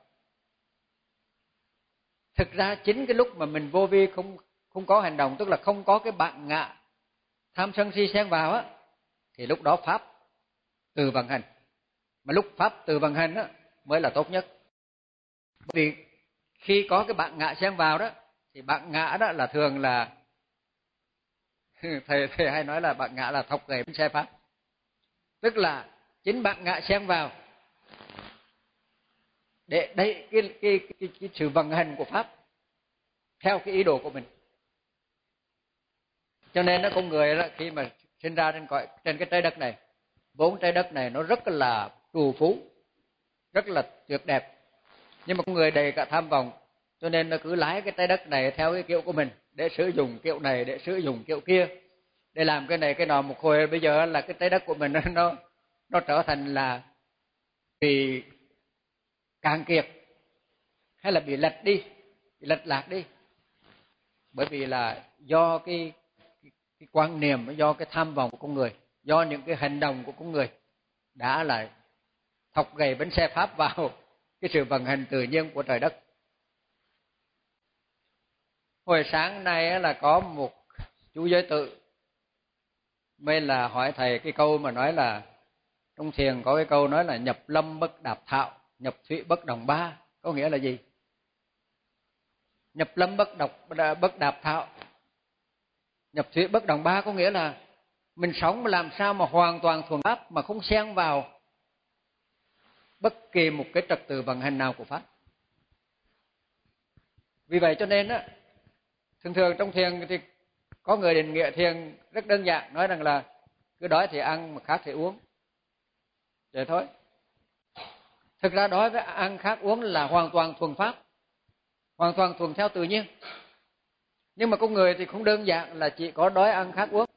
Thực ra chính cái lúc mà mình vô vi không có hành động, tức là không có cái bản ngã tham sân si xen vào á, thì lúc đó pháp từ vận hành. Mà lúc pháp từ vận hành á mới là tốt nhất. Bởi vì khi có cái bản ngã xen vào đó, thì bản ngã đó là thường là thầy hay nói là bản ngã là thọc gậy bánh xe pháp. Tức là chính bản ngã xen vào để đẩy cái sự vận hành của pháp theo cái ý đồ của mình. Cho nên nó con người đó, khi mà sinh ra trên cái trái đất này, vốn trái đất này nó rất là trù phú, rất là tuyệt đẹp, nhưng mà con người đầy cả tham vọng, cho nên nó cứ lái cái trái đất này theo cái kiểu của mình, để sử dụng kiểu này, để sử dụng kiểu kia, để làm cái này cái nọ. Một hồi bây giờ là cái trái đất của mình nó trở thành là bị cạn kiệt, hay là bị lệch đi, bị lệch lạc đi, bởi vì là do cái quan niệm, do cái tham vọng của con người, do những cái hành động của con người đã là thọc gậy bánh xe pháp vào cái sự vận hành tự nhiên của trời đất. Hồi sáng nay là có một chú giới tự mới là hỏi thầy cái câu mà nói là trong thiền có cái câu nói là nhập lâm bất đạp thạo, nhập thủy bất đồng ba. Có nghĩa là gì? Nhập lâm bất đạp thạo, nhập thủy bất đồng ba có nghĩa là mình sống làm sao mà hoàn toàn thuần pháp, mà không xen vào bất kỳ một cái trật tự vận hành nào của pháp. Vì vậy cho nên á, thường trong thiền thì có người định nghĩa thiền rất đơn giản, nói rằng là cứ đói thì ăn, mà khát thì uống, vậy thôi. Thực ra đói với ăn khát uống là hoàn toàn thuần pháp, hoàn toàn thuần theo tự nhiên. Nhưng mà con người thì không đơn giản là chỉ có đói ăn khát uống,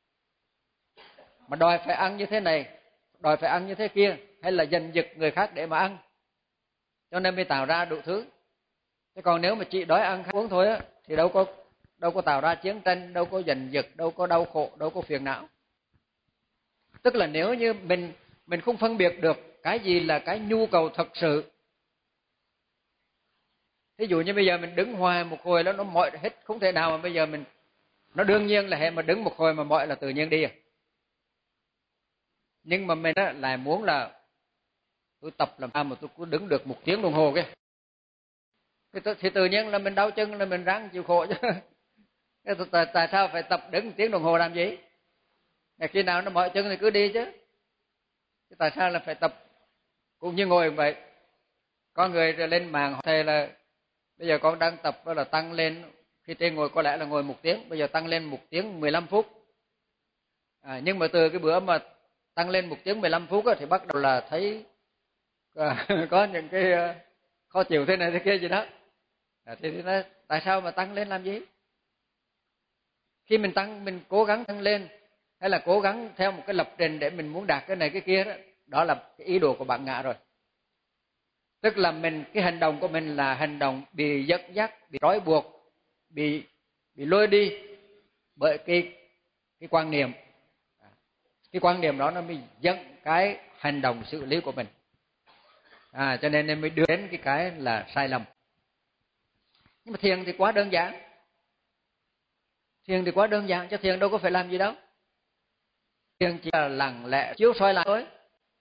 mà đòi phải ăn như thế này, đòi phải ăn như thế kia, hay là giành giật người khác để mà ăn, cho nên mới tạo ra đủ thứ. Thế còn nếu mà chỉ đói ăn khát uống thôi á, thì đâu có tạo ra chiến tranh, đâu có giành giật, đâu có đau khổ, đâu có phiền não. Tức là nếu như mình không phân biệt được cái gì là cái nhu cầu thật sự. Ví dụ như bây giờ mình đứng hoài một hồi đó nó mỏi hết, không thể nào mà bây giờ nó đương nhiên là hệ mà đứng một hồi mà mỏi là tự nhiên đi. Nhưng mà mình lại muốn là tôi tập làm sao mà tôi cứ đứng được 1 tiếng đồng hồ kia, thì tự nhiên là mình đau chân, là mình ráng chịu khổ chứ. Tại sao phải tập đứng 1 tiếng đồng hồ làm gì? Khi nào nó mỏi chân thì cứ đi chứ. Tại sao là phải tập? Cũng như ngồi vậy, có người lên mạng hỏi thầy là bây giờ con đang tập là tăng lên, khi trên ngồi có lẽ là ngồi 1 tiếng, bây giờ tăng lên 1 tiếng 15 phút. Nhưng mà từ cái bữa mà tăng lên 1 tiếng 15 phút thì bắt đầu là thấy có những cái khó chịu thế này thế kia gì đó. Thì nói tại sao mà tăng lên làm gì? Khi mình tăng, mình cố gắng tăng lên hay là cố gắng theo một cái lập trình để mình muốn đạt cái này cái kia đó, đó là cái ý đồ của bản ngã rồi. Tức là cái hành động của mình là hành động bị dẫn dắt, bị trói buộc, bị lôi đi bởi cái quan niệm. Cái quan niệm đó nó mới dẫn cái hành động xử lý của mình. Cho nên em mới đưa đến cái là sai lầm. Nhưng mà thiền thì quá đơn giản. Thiền thì quá đơn giản, cho thiền đâu có phải làm gì đâu. Thiền chỉ là lặng lẽ chiếu soi lại thôi.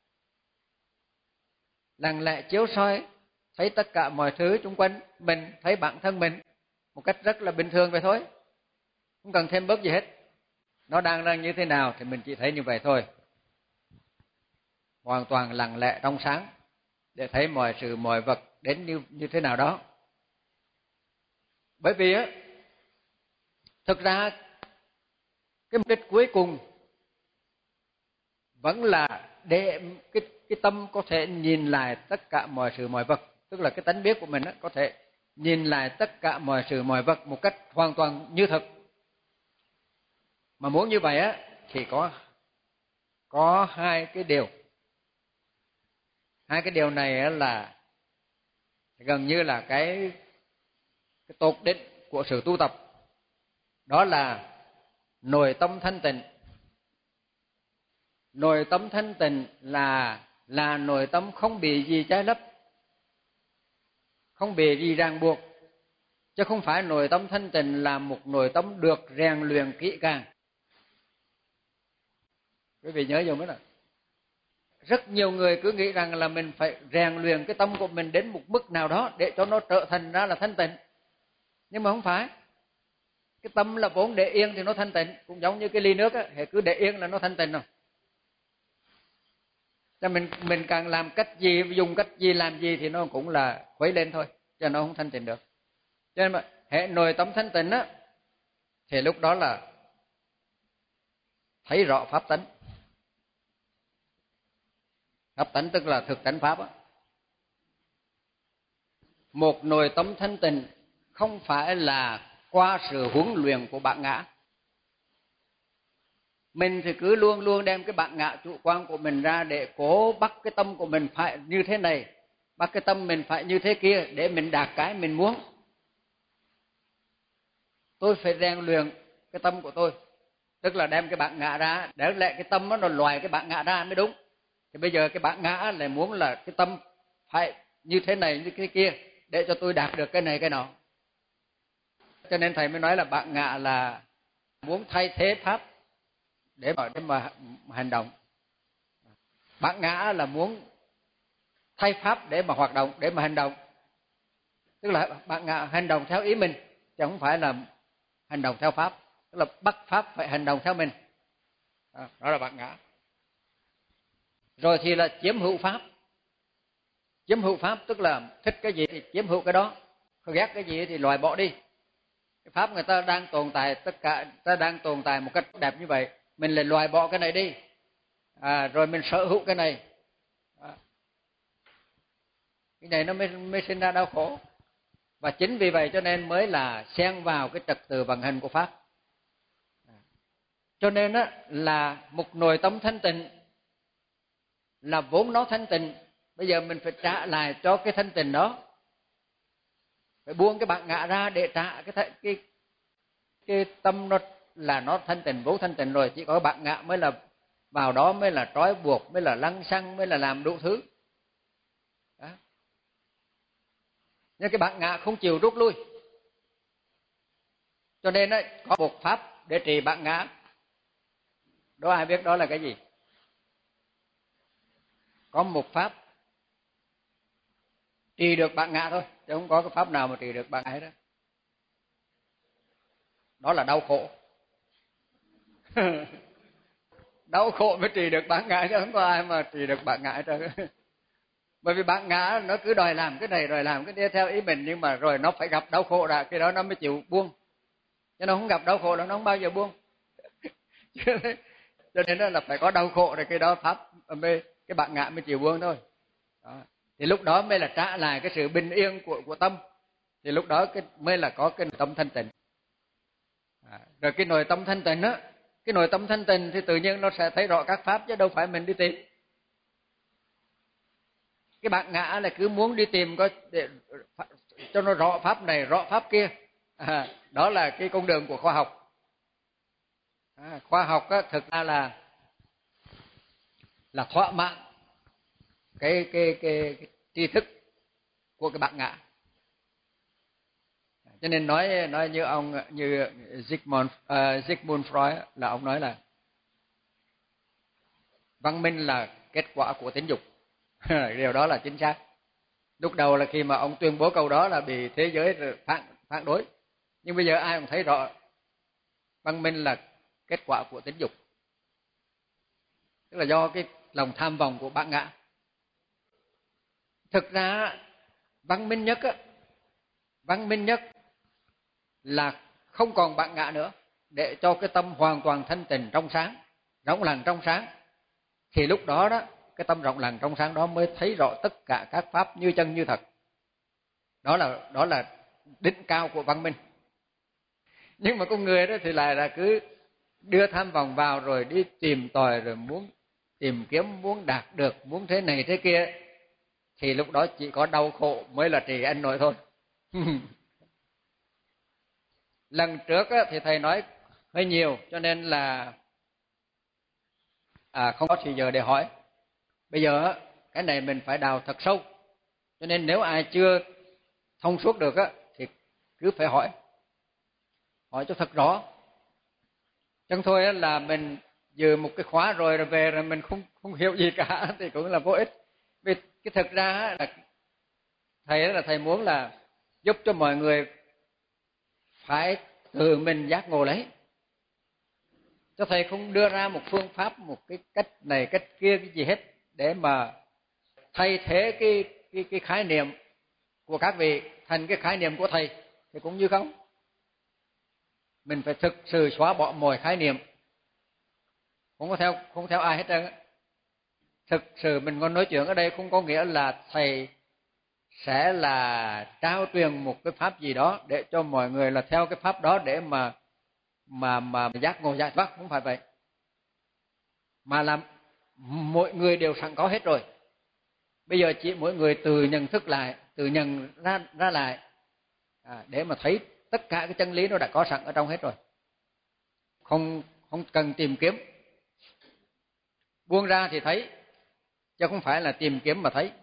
Lặng lẽ chiếu soi, thấy tất cả mọi thứ xung quanh mình, thấy bản thân mình một cách rất là bình thường vậy thôi. Không cần thêm bớt gì hết. Nó đang như thế nào thì mình chỉ thấy như vậy thôi. Hoàn toàn lặng lẽ trong sáng để thấy mọi sự mọi vật đến như thế nào đó. Bởi vì thực ra cái mục đích cuối cùng vẫn là để cái tâm có thể nhìn lại tất cả mọi sự mọi vật, tức là cái tánh biết của mình có thể nhìn lại tất cả mọi sự mọi vật một cách hoàn toàn như thực. Mà muốn như vậy thì có hai cái điều. Hai cái điều này là gần như là cái tột đỉnh của sự tu tập. Đó là nội tâm thanh tịnh. Nội tâm thanh tịnh là nội tâm không bị gì che lấp, không bị gì ràng buộc, chứ không phải nội tâm thanh tịnh là một nội tâm được rèn luyện kỹ càng. Quý vị nhớ dùm đó. Rất nhiều người cứ nghĩ rằng là mình phải rèn luyện cái tâm của mình đến một mức nào đó để cho nó trở thành ra là thanh tịnh. Nhưng mà không phải. Cái tâm là vốn để yên thì nó thanh tịnh, cũng giống như cái ly nước thì cứ để yên là nó thanh tịnh rồi. Cho mình càng làm cách gì, dùng cách gì làm gì thì nó cũng là khuấy lên thôi, cho nó không thanh tịnh được. Cho nên mà hệ nội tâm thanh tịnh thì lúc đó là thấy rõ pháp tánh. Pháp tánh tức là thực tánh pháp Một nội tâm thanh tịnh không phải là qua sự huấn luyện của bản ngã. Mình thì cứ luôn luôn đem cái bản ngã chủ quan của mình ra để cố bắt cái tâm của mình phải như thế này, bắt cái tâm mình phải như thế kia để mình đạt cái mình muốn. Tôi phải rèn luyện cái tâm của tôi, tức là đem cái bản ngã ra, để lại cái tâm nó loại cái bản ngã ra mới đúng. Thì bây giờ cái bản ngã lại muốn là cái tâm phải như thế này như thế kia để cho tôi đạt được cái này cái nọ. Cho nên thầy mới nói là bản ngã là muốn thay thế pháp để mà hành động. Bản ngã là muốn thay pháp để mà hoạt động, để mà hành động. Tức là bản ngã hành động theo ý mình, chứ không phải là hành động theo pháp. Tức là bắt pháp phải hành động theo mình. Đó là bản ngã. Rồi thì là chiếm hữu pháp. Chiếm hữu pháp tức là thích cái gì thì chiếm hữu cái đó, ghét cái gì thì loại bỏ đi. Cái pháp người ta đang tồn tại, tất cả ta đang tồn tại một cách đẹp như vậy, mình lại loại bỏ cái này đi, rồi mình sở hữu cái này. Cái này nó mới sinh ra đau khổ. Và chính vì vậy cho nên mới là xen vào cái trật tự vận hành của pháp. Cho nên là một nội tâm thanh tịnh là vốn nó thanh tịnh. Bây giờ mình phải trả lại cho cái thanh tịnh đó, phải buông cái bản ngã ra để trả cái tâm nó là nó thanh tịnh, vốn thanh tịnh rồi. Chỉ có bản ngã mới là vào đó, mới là trói buộc, mới là lăng xăng, mới là làm đủ thứ đó. Nhưng cái bản ngã không chịu rút lui, cho nên có một pháp để trị bản ngã. Đó ai biết đó là cái gì? Có một pháp trị được bản ngã thôi, chứ không có cái pháp nào mà trị được bản ngã hết đó. Đó là đau khổ. Đau khổ mới trị được bản ngã, chứ không có ai mà trị được bản ngã hết trơn. Bởi vì bản ngã nó cứ đòi làm cái này rồi làm cái kia theo ý mình, nhưng mà rồi nó phải gặp đau khổ đã, khi đó nó mới chịu buông. Chứ nó không gặp đau khổ là nó không bao giờ buông. Cho nên đó là phải có đau khổ thì cái đó pháp mới, cái bạn ngã mới chịu buông thôi. Đó. Thì lúc đó mới là trả lại cái sự bình yên của tâm. Thì lúc đó mới là có cái nội tâm thanh tịnh. Rồi cái nội tâm thanh tịnh á, cái nội tâm thanh tịnh thì tự nhiên nó sẽ thấy rõ các pháp, chứ đâu phải mình đi tìm. Cái bạn ngã là cứ muốn đi tìm có để cho nó rõ pháp này, rõ pháp kia. Đó là cái con đường của khoa học. Khoa học á, thực ra là thỏa mãn cái tri thức của cái bạn ngã. Cho nên nói như Sigmund Freud là ông nói là văn minh là kết quả của tính dục. Điều đó là chính xác. Lúc đầu là khi mà ông tuyên bố câu đó là bị thế giới phản đối. Nhưng bây giờ ai cũng thấy rõ văn minh là kết quả của tính dục. Tức là do cái lòng tham vọng của bạn ngã. Thực ra văn minh nhất là không còn bạn ngã nữa, để cho cái tâm hoàn toàn thanh tịnh trong sáng, rộng lặng trong sáng. Thì lúc đó cái tâm rộng lặng trong sáng đó mới thấy rõ tất cả các pháp như chân như thật. Đó là đỉnh cao của văn minh. Nhưng mà con người đó thì lại là cứ đưa tham vọng vào rồi đi tìm tòi, rồi muốn tìm kiếm, muốn đạt được, muốn thế này thế kia, thì lúc đó chỉ có đau khổ mới là trì anh nổi thôi. Lần trước thì thầy nói hơi nhiều, cho nên là không có thời giờ để hỏi. Bây giờ cái này mình phải đào thật sâu, cho nên nếu ai chưa thông suốt được thì cứ phải hỏi cho thật rõ. Chẳng thôi là mình dự một cái khóa rồi về rồi mình không hiểu gì cả thì cũng là vô ích. Vì cái thực ra là thầy muốn là giúp cho mọi người phải tự mình giác ngộ lấy. Cho thầy không đưa ra một phương pháp, một cái cách này cách kia cái gì hết để mà thay thế cái khái niệm của các vị thành cái khái niệm của thầy, thì cũng như không. Mình phải thực sự xóa bỏ mọi khái niệm, không theo ai hết trơn. Thực sự mình còn nói chuyện ở đây không có nghĩa là thầy sẽ là trao truyền một cái pháp gì đó để cho mọi người là theo cái pháp đó để mà giác ngộ giải thoát, không phải vậy. Mà là mỗi người đều sẵn có hết rồi. Bây giờ chỉ mỗi người từ nhận thức lại, từ nhận ra lại để mà thấy tất cả cái chân lý nó đã có sẵn ở trong hết rồi. Không cần tìm kiếm. Buông ra thì thấy, chứ không phải là tìm kiếm mà thấy.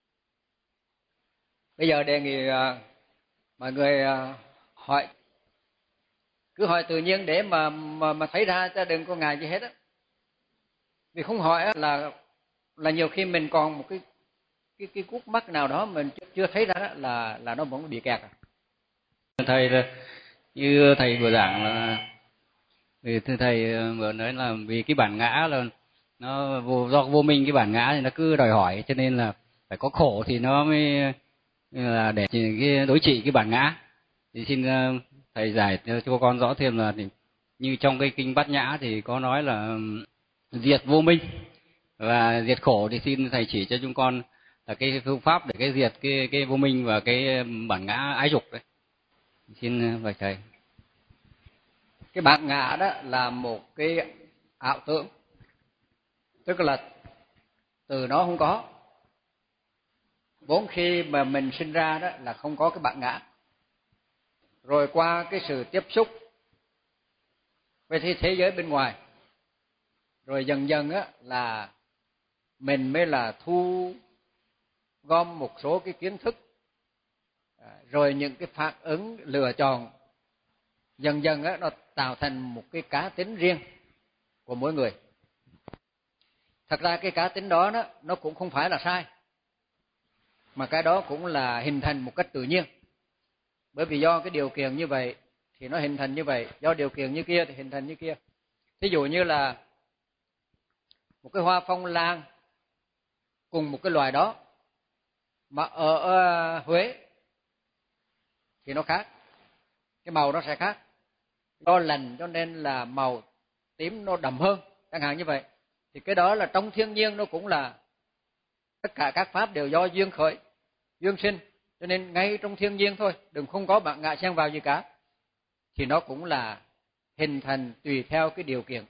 Bây giờ đề nghị mọi người hỏi, cứ hỏi tự nhiên để mà thấy ra, chứ đừng có ngại gì hết á. Vì không hỏi là nhiều khi mình còn một cái khúc mắc nào đó mình chưa thấy ra là nó vẫn bị kẹt. Thầy như thầy vừa giảng là vì thầy vừa nói là vì cái bản ngã là nó do vô minh, cái bản ngã thì nó cứ đòi hỏi, cho nên là phải có khổ thì nó mới là để cái đối trị cái bản ngã. Thì xin thầy giải cho con rõ thêm là như trong cái kinh Bát Nhã thì có nói là diệt vô minh và diệt khổ, thì xin thầy chỉ cho chúng con là cái phương pháp để cái diệt cái vô minh và cái bản ngã ái dục đấy. Xin vạch thầy. Cái bản ngã đó là một cái ảo tưởng, tức là từ nó không có. Vốn khi mà mình sinh ra đó là không có cái bản ngã. Rồi qua cái sự tiếp xúc với thế giới bên ngoài, rồi dần dần là mình mới là thu gom một số cái kiến thức, rồi những cái phản ứng lựa chọn, dần dần nó tạo thành một cái cá tính riêng của mỗi người. Thật ra cái cá tính đó nó cũng không phải là sai, mà cái đó cũng là hình thành một cách tự nhiên. Bởi vì do cái điều kiện như vậy thì nó hình thành như vậy, do điều kiện như kia thì hình thành như kia. Thí dụ như là một cái hoa phong lan cùng một cái loài đó mà ở Huế thì nó khác, cái màu nó sẽ khác. Do lạnh cho nên là màu tím nó đậm hơn, chẳng hạn như vậy. Thì cái đó là trong thiên nhiên nó cũng là tất cả các pháp đều do duyên khởi, duyên sinh, cho nên ngay trong thiên nhiên thôi, đừng không có bản ngã xen vào gì cả, thì nó cũng là hình thành tùy theo cái điều kiện.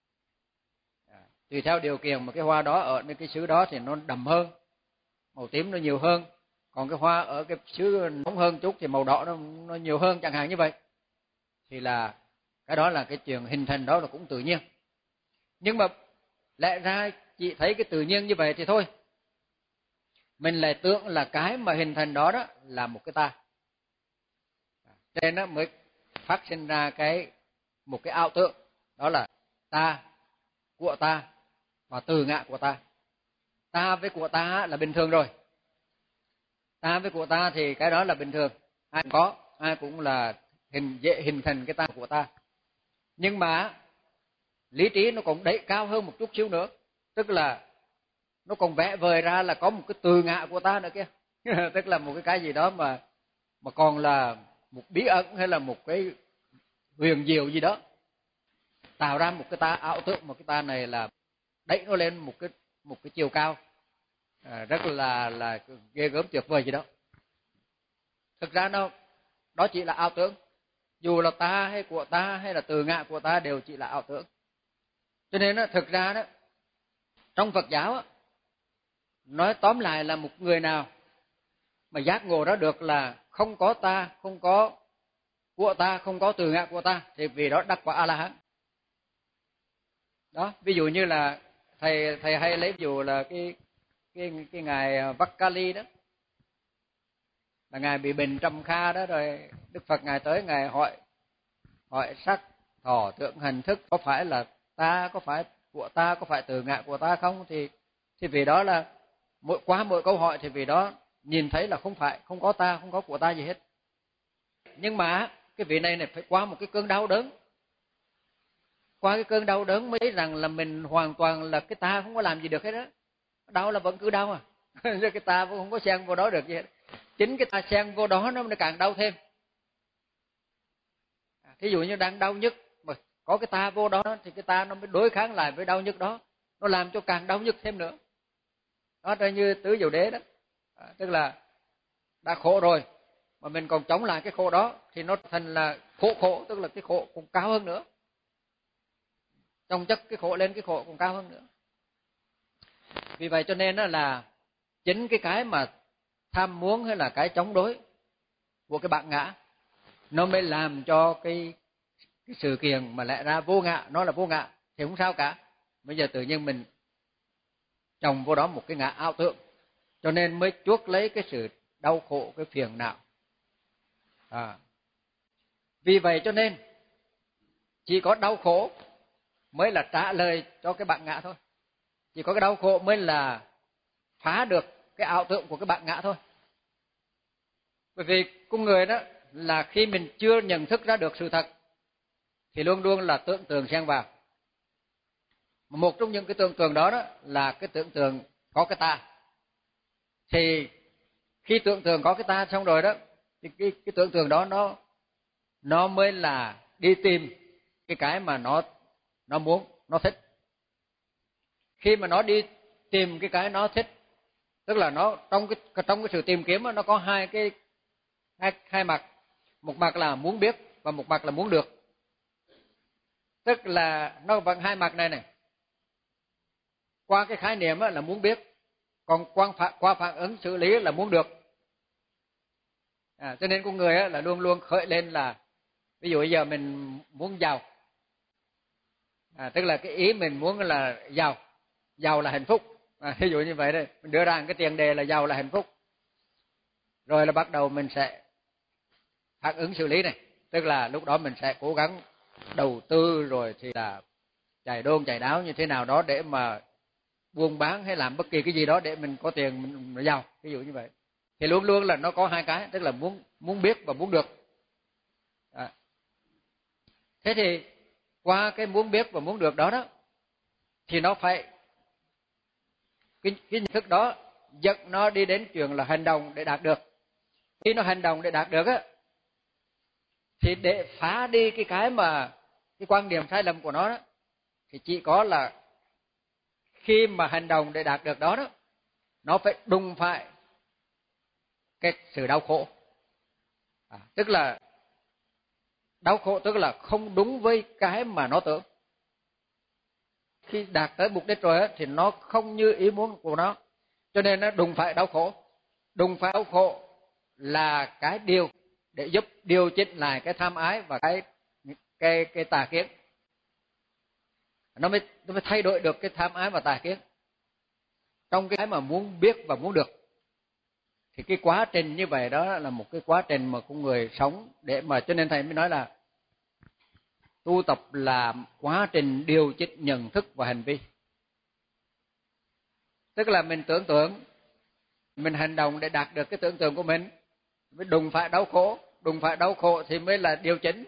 Tùy theo điều kiện mà cái hoa đó ở cái xứ đó thì nó đậm hơn, màu tím nó nhiều hơn, còn cái hoa ở cái xứ nóng hơn chút thì màu đỏ nó nhiều hơn, chẳng hạn như vậy. Thì là cái đó là cái chuyện hình thành đó là cũng tự nhiên. Nhưng mà lẽ ra chỉ thấy cái tự nhiên như vậy thì thôi, mình lại tưởng là cái mà hình thành đó đó là một cái ta, cho nên nó mới phát sinh ra một cái ảo tưởng, đó là ta, của ta và từ ngã của ta. Ta với của ta là bình thường rồi, ta với của ta thì cái đó là bình thường, ai cũng có, ai cũng là dễ hình thành cái ta của ta. Nhưng mà lý trí nó còn đẩy cao hơn một chút xíu nữa, tức là nó còn vẽ vời ra là có một cái từ ngã của ta nữa kia. Tức là một cái gì đó mà còn là một bí ẩn hay là một cái huyền diệu gì đó, tạo ra một cái ta ảo tưởng, một cái ta này là đẩy nó lên một cái chiều cao rất là ghê gớm tuyệt vời gì đó. Thực ra đó chỉ là ảo tưởng, dù là ta hay của ta hay là từ ngã của ta đều chỉ là ảo tưởng. Cho nên thực ra đó, trong Phật giáo nói tóm lại là một người nào mà giác ngộ ra được là không có ta, không có của ta, không có từ ngã của ta, thì vì đó đắc quả A La Hán. Đó, ví dụ như là thầy hay lấy ví dụ là cái ngài Vakkali đó, là ngài bị bệnh trầm kha đó, rồi Đức Phật ngài tới ngài hỏi sắc thọ tưởng hành thức có phải là ta, có phải của ta, có phải từ ngã của ta không, thì vì đó là qua mỗi câu hỏi thì vì đó nhìn thấy là không phải, không có ta, không có của ta gì hết. Nhưng mà cái vị này phải qua một cái cơn đau đớn, qua cái cơn đau đớn mới rằng là mình hoàn toàn là cái ta không có làm gì được hết đó, đau là vẫn cứ đau à. Cái ta cũng không có xen vô đó được gì hết, chính cái ta xen vô đó nó càng đau thêm. Thí dụ như đang đau nhức mà có cái ta vô đó thì cái ta nó mới đối kháng lại với đau nhức đó, nó làm cho càng đau nhức thêm nữa. Đó là như Tứ Diệu Đế đó, tức là đã khổ rồi mà mình còn chống lại cái khổ đó thì nó thành là khổ, tức là cái khổ còn cao hơn nữa, chồng chất cái khổ lên, cái khổ còn cao hơn nữa. Vì vậy cho nên là chính cái mà tham muốn hay là cái chống đối của cái bản ngã nó mới làm cho cái sự kiện mà lẽ ra vô ngã, nó là vô ngã thì không sao cả. Bây giờ tự nhiên mình trồng vô đó một cái ngã ảo tưởng, cho nên mới chuốc lấy cái sự đau khổ, cái phiền não. Vì vậy cho nên chỉ có đau khổ mới là trả lời cho cái bản ngã thôi, chỉ có cái đau khổ mới là phá được cái ảo tưởng của cái bản ngã thôi. Bởi vì con người đó là khi mình chưa nhận thức ra được sự thật thì luôn luôn là tưởng tượng xen vào. Một trong những cái tưởng tượng đó là cái tưởng tượng có cái ta. Thì khi tưởng tượng có cái ta xong rồi đó thì cái tưởng tượng đó nó mới là đi tìm cái mà nó muốn, nó thích. Khi mà nó đi tìm cái nó thích, tức là nó trong cái sự tìm kiếm nó có hai mặt, một mặt là muốn biết và một mặt là muốn được. Tức là nó bằng hai mặt này. Qua cái khái niệm là muốn biết, còn qua phản ứng xử lý là muốn được. Cho nên con người là luôn luôn khởi lên là ví dụ bây giờ mình muốn giàu, tức là cái ý mình muốn là giàu là hạnh phúc. Ví dụ như vậy đây, mình đưa ra cái tiền đề là giàu là hạnh phúc, rồi là bắt đầu mình sẽ phản ứng xử lý này, tức là lúc đó mình sẽ cố gắng đầu tư rồi thì là chạy đôn chạy đáo như thế nào đó để mà buôn bán hay làm bất kỳ cái gì đó để mình có tiền mình giàu, ví dụ như vậy. Thì luôn luôn là nó có hai cái, tức là muốn biết và muốn được. Thế thì qua cái muốn biết và muốn được đó thì nó phải cái nhận thức đó dẫn nó đi đến chuyện là hành động để đạt được. Khi nó hành động để đạt được thì để phá đi cái mà cái quan điểm sai lầm của nó thì chỉ có là khi mà hành động để đạt được đó đó, nó phải đụng phải cái sự đau khổ. Tức là đau khổ tức là không đúng với cái mà nó tưởng. Khi đạt tới mục đích rồi thì nó không như ý muốn của nó, cho nên nó đụng phải đau khổ. Đụng phải đau khổ là cái điều để giúp điều chỉnh lại cái tham ái và cái tà kiến. Nó mới thay đổi được cái tham ái và tà kiến trong cái mà muốn biết và muốn được. Thì cái quá trình như vậy đó là một cái quá trình mà con người sống để mà, cho nên thầy mới nói là tu tập là quá trình điều chỉnh nhận thức và hành vi. Tức là mình tưởng tượng, mình hành động để đạt được cái tưởng tượng của mình, mới đụng phải đau khổ thì mới là điều chỉnh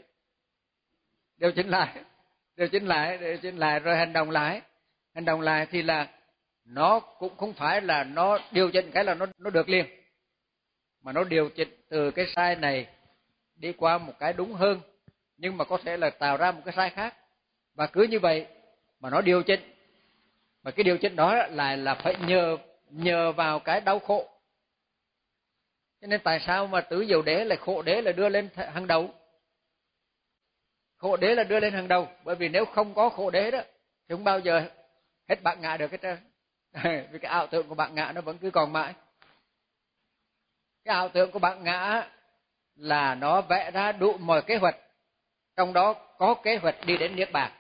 lại rồi hành động lại thì là nó cũng không phải là nó điều chỉnh cái là nó được liền, mà nó điều chỉnh từ cái sai này đi qua một cái đúng hơn, nhưng mà có thể là tạo ra một cái sai khác, và cứ như vậy mà nó điều chỉnh. Mà cái điều chỉnh đó lại là phải nhờ vào cái đau khổ. Cho nên tại sao mà tứ diệu đế là khổ đế là đưa lên hàng đầu? Khổ đế là đưa lên hàng đầu, bởi vì nếu không có khổ đế đó thì không bao giờ hết bát ngã được hết trơn. Vì cái ảo tưởng của bát ngã nó vẫn cứ còn mãi. Cái ảo tưởng của bát ngã là nó vẽ ra đủ mọi kế hoạch, trong đó có kế hoạch đi đến niết bàn.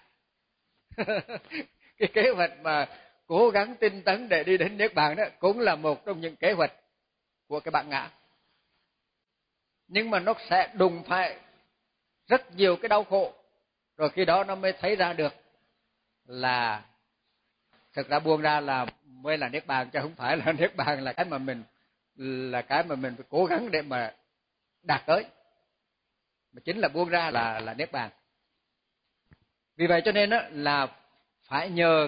Cái kế hoạch mà cố gắng tinh tấn để đi đến niết bàn đó cũng là một trong những kế hoạch của cái bát ngã. Nhưng mà nó sẽ đụng phải rất nhiều cái đau khổ, rồi khi đó nó mới thấy ra được là thực ra buông ra là mới là niết bàn, chứ không phải là niết bàn là cái mà mình phải cố gắng để mà đạt tới, mà chính là buông ra là niết bàn. Vì vậy cho nên đó là phải nhờ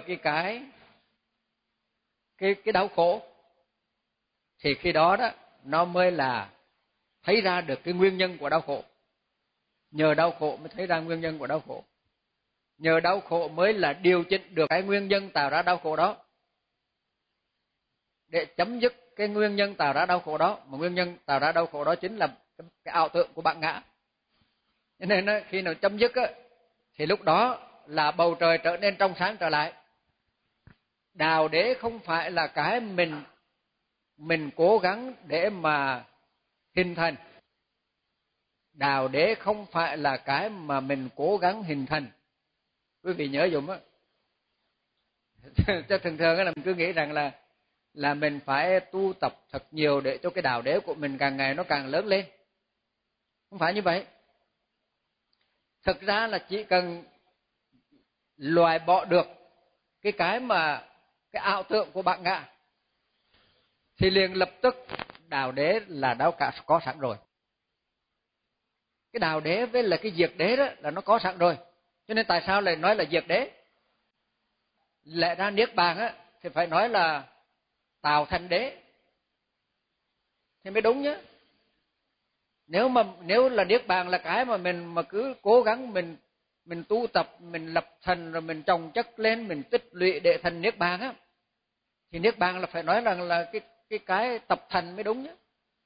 cái đau khổ thì khi đó đó nó mới là thấy ra được cái nguyên nhân của đau khổ. Nhờ đau khổ mới thấy ra nguyên nhân của đau khổ. Nhờ đau khổ mới là điều chỉnh được cái nguyên nhân tạo ra đau khổ đó, để chấm dứt cái nguyên nhân tạo ra đau khổ đó. Mà nguyên nhân tạo ra đau khổ đó chính là cái ảo tưởng của bát ngã. Cho nên khi nào chấm dứt thì lúc đó là bầu trời trở nên trong sáng trở lại. Đạo đế không phải là cái mình cố gắng để mà hình thành. Đạo đế không phải là cái mà mình cố gắng hình thành. Quý vị nhớ dùm á. Cho thường là mình cứ nghĩ rằng là mình phải tu tập thật nhiều để cho cái đạo đế của mình càng ngày nó càng lớn lên. Không phải như vậy. Thực ra là chỉ cần loại bỏ được cái mà cái ảo tưởng của bát ngã thì liền lập tức đạo đế là đã có sẵn rồi. Cái đạo đế với là cái diệt đế đó là nó có sẵn rồi. Cho nên tại sao lại nói là diệt đế? Lẽ ra niết bàn thì phải nói là tạo thành đế thì mới đúng nhá. Nếu là niết bàn là cái mà mình mà cứ cố gắng mình tu tập, mình lập thành rồi mình trồng chất lên, mình tích lũy để thành niết bàn thì niết bàn là phải nói rằng là cái tập thành mới đúng nhá.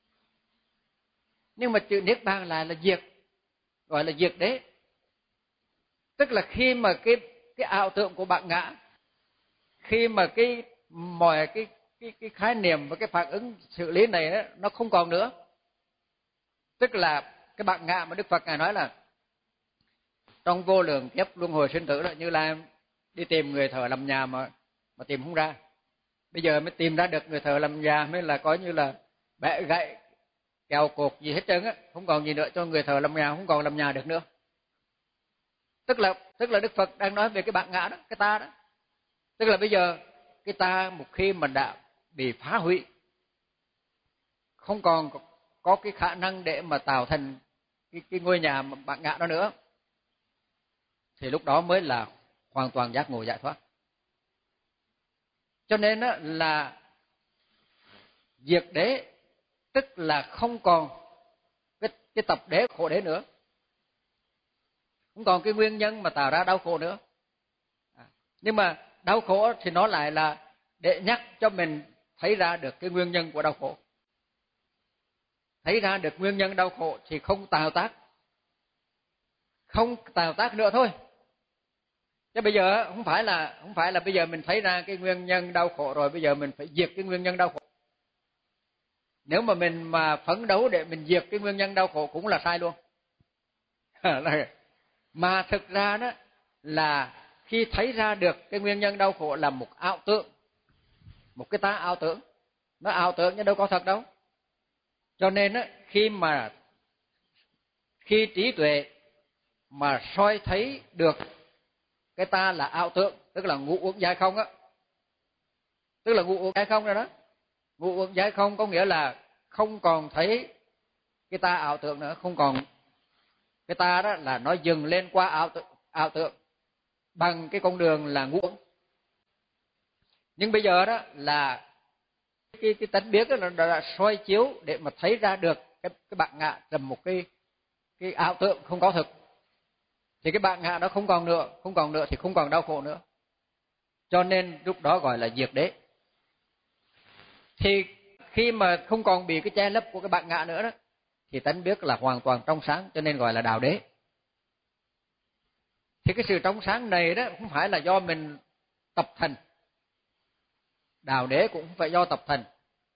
Nhưng mà chữ niết bàn là diệt, gọi là diệt đế. Tức là khi mà cái ảo tưởng của bát ngã, khi mà mọi cái khái niệm và cái phản ứng xử lý này nó không còn nữa. Tức là cái bát ngã mà Đức Phật ngài nói là trong vô lượng kiếp luân hồi sinh tử đó, Như Lai đi tìm người thợ làm nhà mà tìm không ra. Bây giờ mới tìm ra được người thợ làm nhà, mới là coi như là bẻ gãy kèo cột gì hết trơn không còn gì nữa cho người thợ làm nhà, không còn làm nhà được nữa. Tức là Đức Phật đang nói về cái bát ngã đó, cái ta đó. Tức là bây giờ cái ta một khi mà đã bị phá hủy, không còn có cái khả năng để mà tạo thành cái ngôi nhà bát ngã đó nữa, thì lúc đó mới là hoàn toàn giác ngộ giải thoát. Cho nên là diệt đế tức là không còn cái tập đế khổ đế nữa, không còn cái nguyên nhân mà tạo ra đau khổ nữa. Nhưng mà đau khổ thì nó lại là để nhắc cho mình thấy ra được cái nguyên nhân của đau khổ. Thấy ra được nguyên nhân đau khổ thì không tạo tác. Không tạo tác nữa thôi. Chứ bây giờ không phải là bây giờ mình thấy ra cái nguyên nhân đau khổ rồi bây giờ mình phải diệt cái nguyên nhân đau khổ. Nếu mà mình mà phấn đấu để mình diệt cái nguyên nhân đau khổ cũng là sai luôn. Mà thực ra đó là khi thấy ra được cái nguyên nhân đau khổ là một ảo tưởng, một cái ta ảo tưởng, nó ảo tưởng nhưng đâu có thật đâu. Cho nên á, khi trí tuệ mà soi thấy được cái ta là ảo tưởng, tức là ngũ uẩn giải không á, tức là ngũ uẩn giải không rồi đó. Ngũ uẩn giải không có nghĩa là không còn thấy cái ta ảo tưởng nữa, không còn cái ta đó là nó dừng lên qua ảo tưởng bằng cái con đường là ngũ uẩn. Nhưng bây giờ đó là cái tánh biết đó nó đã soi chiếu để mà thấy ra được cái bản ngã là một cái ảo tưởng không có thực. Thì cái bản ngã nó không còn nữa thì không còn đau khổ nữa. Cho nên lúc đó gọi là diệt đế. Thì khi mà không còn bị cái che lấp của cái bản ngã nữa đó thì tánh biết là hoàn toàn trong sáng, cho nên gọi là đạo đế. Thì cái sự trong sáng này đó không phải là do mình tập thành. Đạo đế cũng không phải do tập thành.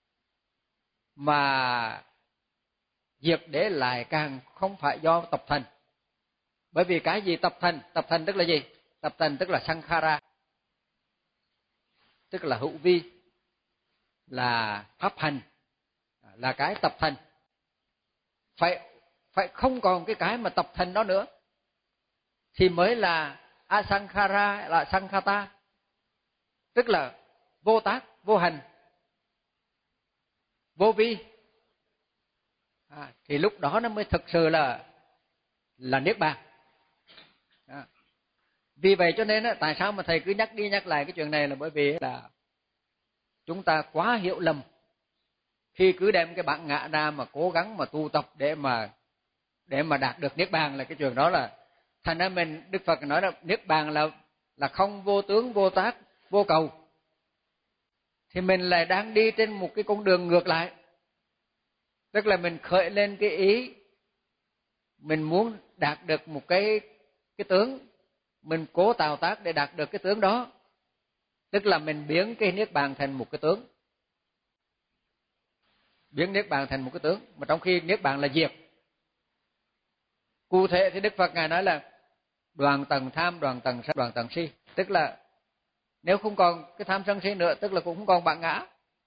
Mà diệt đế lại càng không phải do tập thành. Bởi vì cái gì tập thành? Tập thành tức là gì? Tập thành tức là sankhara, tức là hữu vi, là pháp hành, là cái tập thành. Phải không còn cái mà tập thành đó nữa thì mới là asankhara, là sankhata, tức là vô tác, vô hành, vô vi. Thì lúc đó nó mới thực sự là niết bàn. Vì vậy cho nên tại sao mà thầy cứ nhắc đi nhắc lại cái chuyện này là bởi vì là chúng ta quá hiểu lầm khi cứ đem cái bản ngã ra mà cố gắng mà tu tập để mà đạt được niết bàn. Là cái chuyện đó là thành ra mình, Đức Phật nói là niết bàn là không vô tướng, vô tác, vô cầu. Thì mình lại đang đi trên một cái con đường ngược lại. Tức là mình khởi lên cái ý mình muốn đạt được một cái tướng, mình cố tạo tác để đạt được cái tướng đó. Tức là mình biến cái niết bàn thành một cái tướng. Biến niết bàn thành một cái tướng, mà trong khi niết bàn là diệt. Cụ thể thì Đức Phật Ngài nói là đoạn tầng tham, đoạn tầng sân, đoạn tầng si. Tức là nếu không còn cái tham sân si nữa, tức là cũng không còn bản ngã.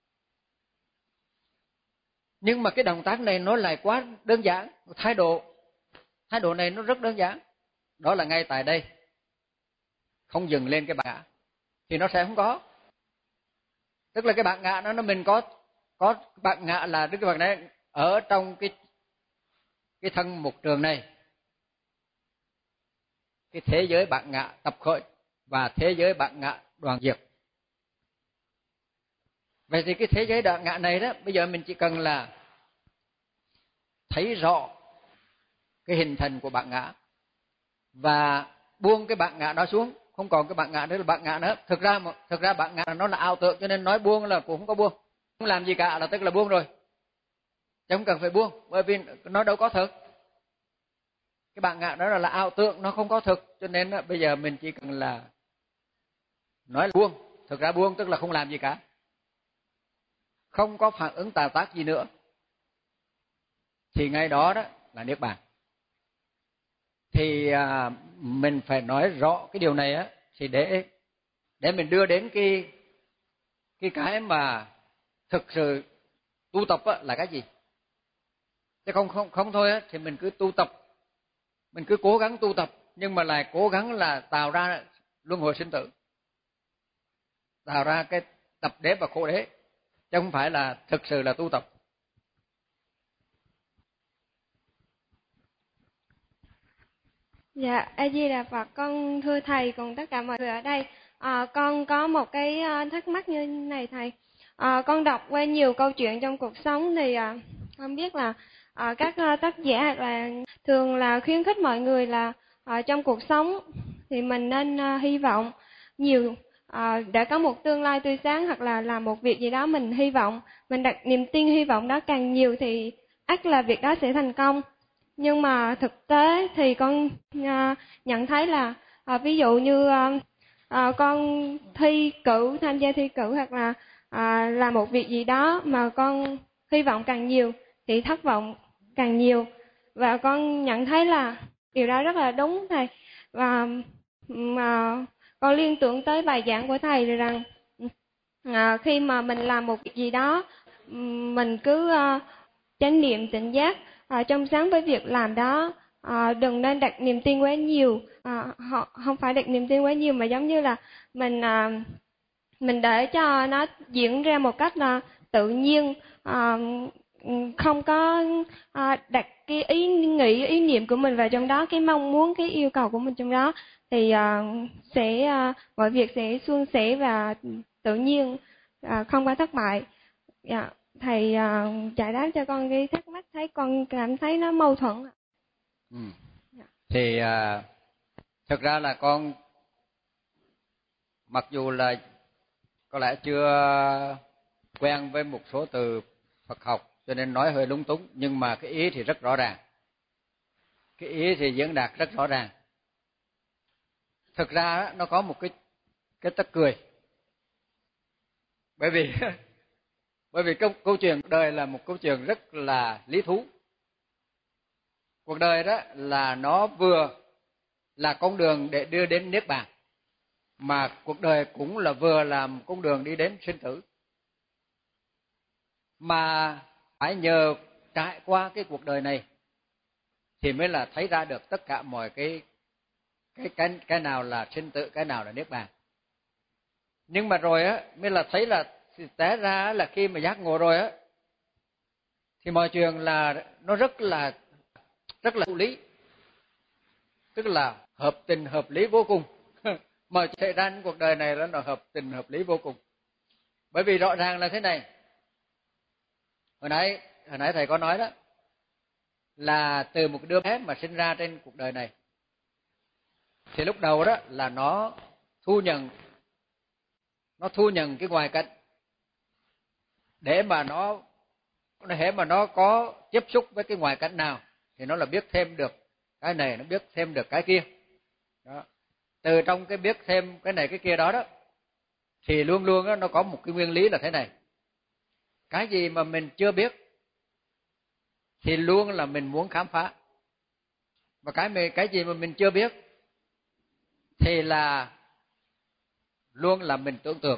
Nhưng mà cái động tác này nó lại quá đơn giản. Thái độ này nó rất đơn giản. Đó là ngay tại đây, không dừng lên cái bản ngã thì nó sẽ không có. Tức là cái bản ngã nó mình có bản ngã là Đức Phật này ở trong cái thân một trường này, cái thế giới bản ngã tập khởi và thế giới bản ngã đoạn diệt. Vậy thì cái thế giới bản ngã này đó, bây giờ mình chỉ cần là thấy rõ cái hình thành của bản ngã và buông cái bản ngã đó xuống, không còn cái bản ngã đó là bản ngã nữa. Thực ra bản ngã nó là ảo tưởng, cho nên nói buông là cũng không có buông. Không làm gì cả là tức là buông rồi. Chứ không cần phải buông, bởi vì nó đâu có thực. Cái bản ngã đó là ảo tưởng, nó không có thực, cho nên bây giờ mình chỉ cần là nói là buông. Thực ra buông tức là không làm gì cả, không có phản ứng tạo tác gì nữa, thì ngay đó đó là niết bàn. Thì mình phải nói rõ cái điều này á, thì để mình đưa đến cái mà thực sự tu tập á là cái gì. Chứ không thôi á thì mình cứ tu tập, mình cứ cố gắng tu tập nhưng mà lại cố gắng là tạo ra luân hồi sinh tử, tạo ra cái tập đế và khổ đế, chứ không phải là thực sự là tu tập. Dạ, A Di Đà Phật. Con thưa thầy cùng tất cả mọi người ở đây, con có một cái thắc mắc như này thầy. Con đọc qua nhiều câu chuyện trong cuộc sống thì con biết là các tác giả là thường là khuyến khích mọi người là trong cuộc sống thì mình nên hy vọng nhiều để có một tương lai tươi sáng, hoặc là làm một việc gì đó mình hy vọng, mình đặt niềm tin hy vọng đó càng nhiều thì ắt là việc đó sẽ thành công. Nhưng mà thực tế thì con nhận thấy là ví dụ như con tham gia thi cử hoặc là làm một việc gì đó mà con hy vọng càng nhiều thì thất vọng càng nhiều. Và con nhận thấy là điều đó rất là đúng thầy. Và mà con liên tưởng tới bài giảng của thầy rằng khi mà mình làm một việc gì đó, mình cứ chánh niệm tỉnh giác trong sáng với việc làm đó, đừng nên đặt niềm tin quá nhiều. Họ không phải đặt niềm tin quá nhiều mà giống như là mình để cho nó diễn ra một cách tự nhiên, không có đặt cái ý nghĩ ý niệm của mình vào trong đó, cái mong muốn cái yêu cầu của mình trong đó, thì mọi việc sẽ suôn sẻ và tự nhiên, không có thất bại. Dạ, thầy giải đáp cho con cái thắc mắc, thấy con cảm thấy nó mâu thuẫn. Thì thực ra là con mặc dù là có lẽ chưa quen với một số từ Phật học cho nên nói hơi lúng túng, nhưng mà cái ý thì rất rõ ràng, cái ý thì diễn đạt rất rõ ràng. Thực ra nó có một cái tức cười, bởi vì câu chuyện đời là một câu chuyện rất là lý thú. Cuộc đời đó là nó vừa là con đường để đưa đến niết bàn, mà cuộc đời cũng là vừa làm con đường đi đến sinh tử. Mà phải nhờ trải qua cái cuộc đời này thì mới là thấy ra được tất cả mọi cái nào là sinh tử, cái nào là niết bàn. Nhưng mà rồi á mới là thấy là té ra là khi mà giác ngộ rồi á thì mọi chuyện là nó rất là hữu lý, tức là hợp tình hợp lý vô cùng. Mọi xảy ra trong cuộc đời này nó hợp tình hợp lý vô cùng. Bởi vì rõ ràng là thế này, hồi nãy thầy có nói đó, là từ một đứa bé mà sinh ra trên cuộc đời này thì lúc đầu đó là nó thu nhận cái ngoại cảnh, để mà nó có tiếp xúc với cái ngoại cảnh nào thì nó là biết thêm được cái này, nó biết thêm được cái kia đó. Từ trong cái biết thêm cái này cái kia đó thì luôn luôn đó, nó có một cái nguyên lý là thế này: cái gì mà mình chưa biết thì luôn là mình muốn khám phá, và cái gì mà mình chưa biết thì là luôn là mình tưởng tượng.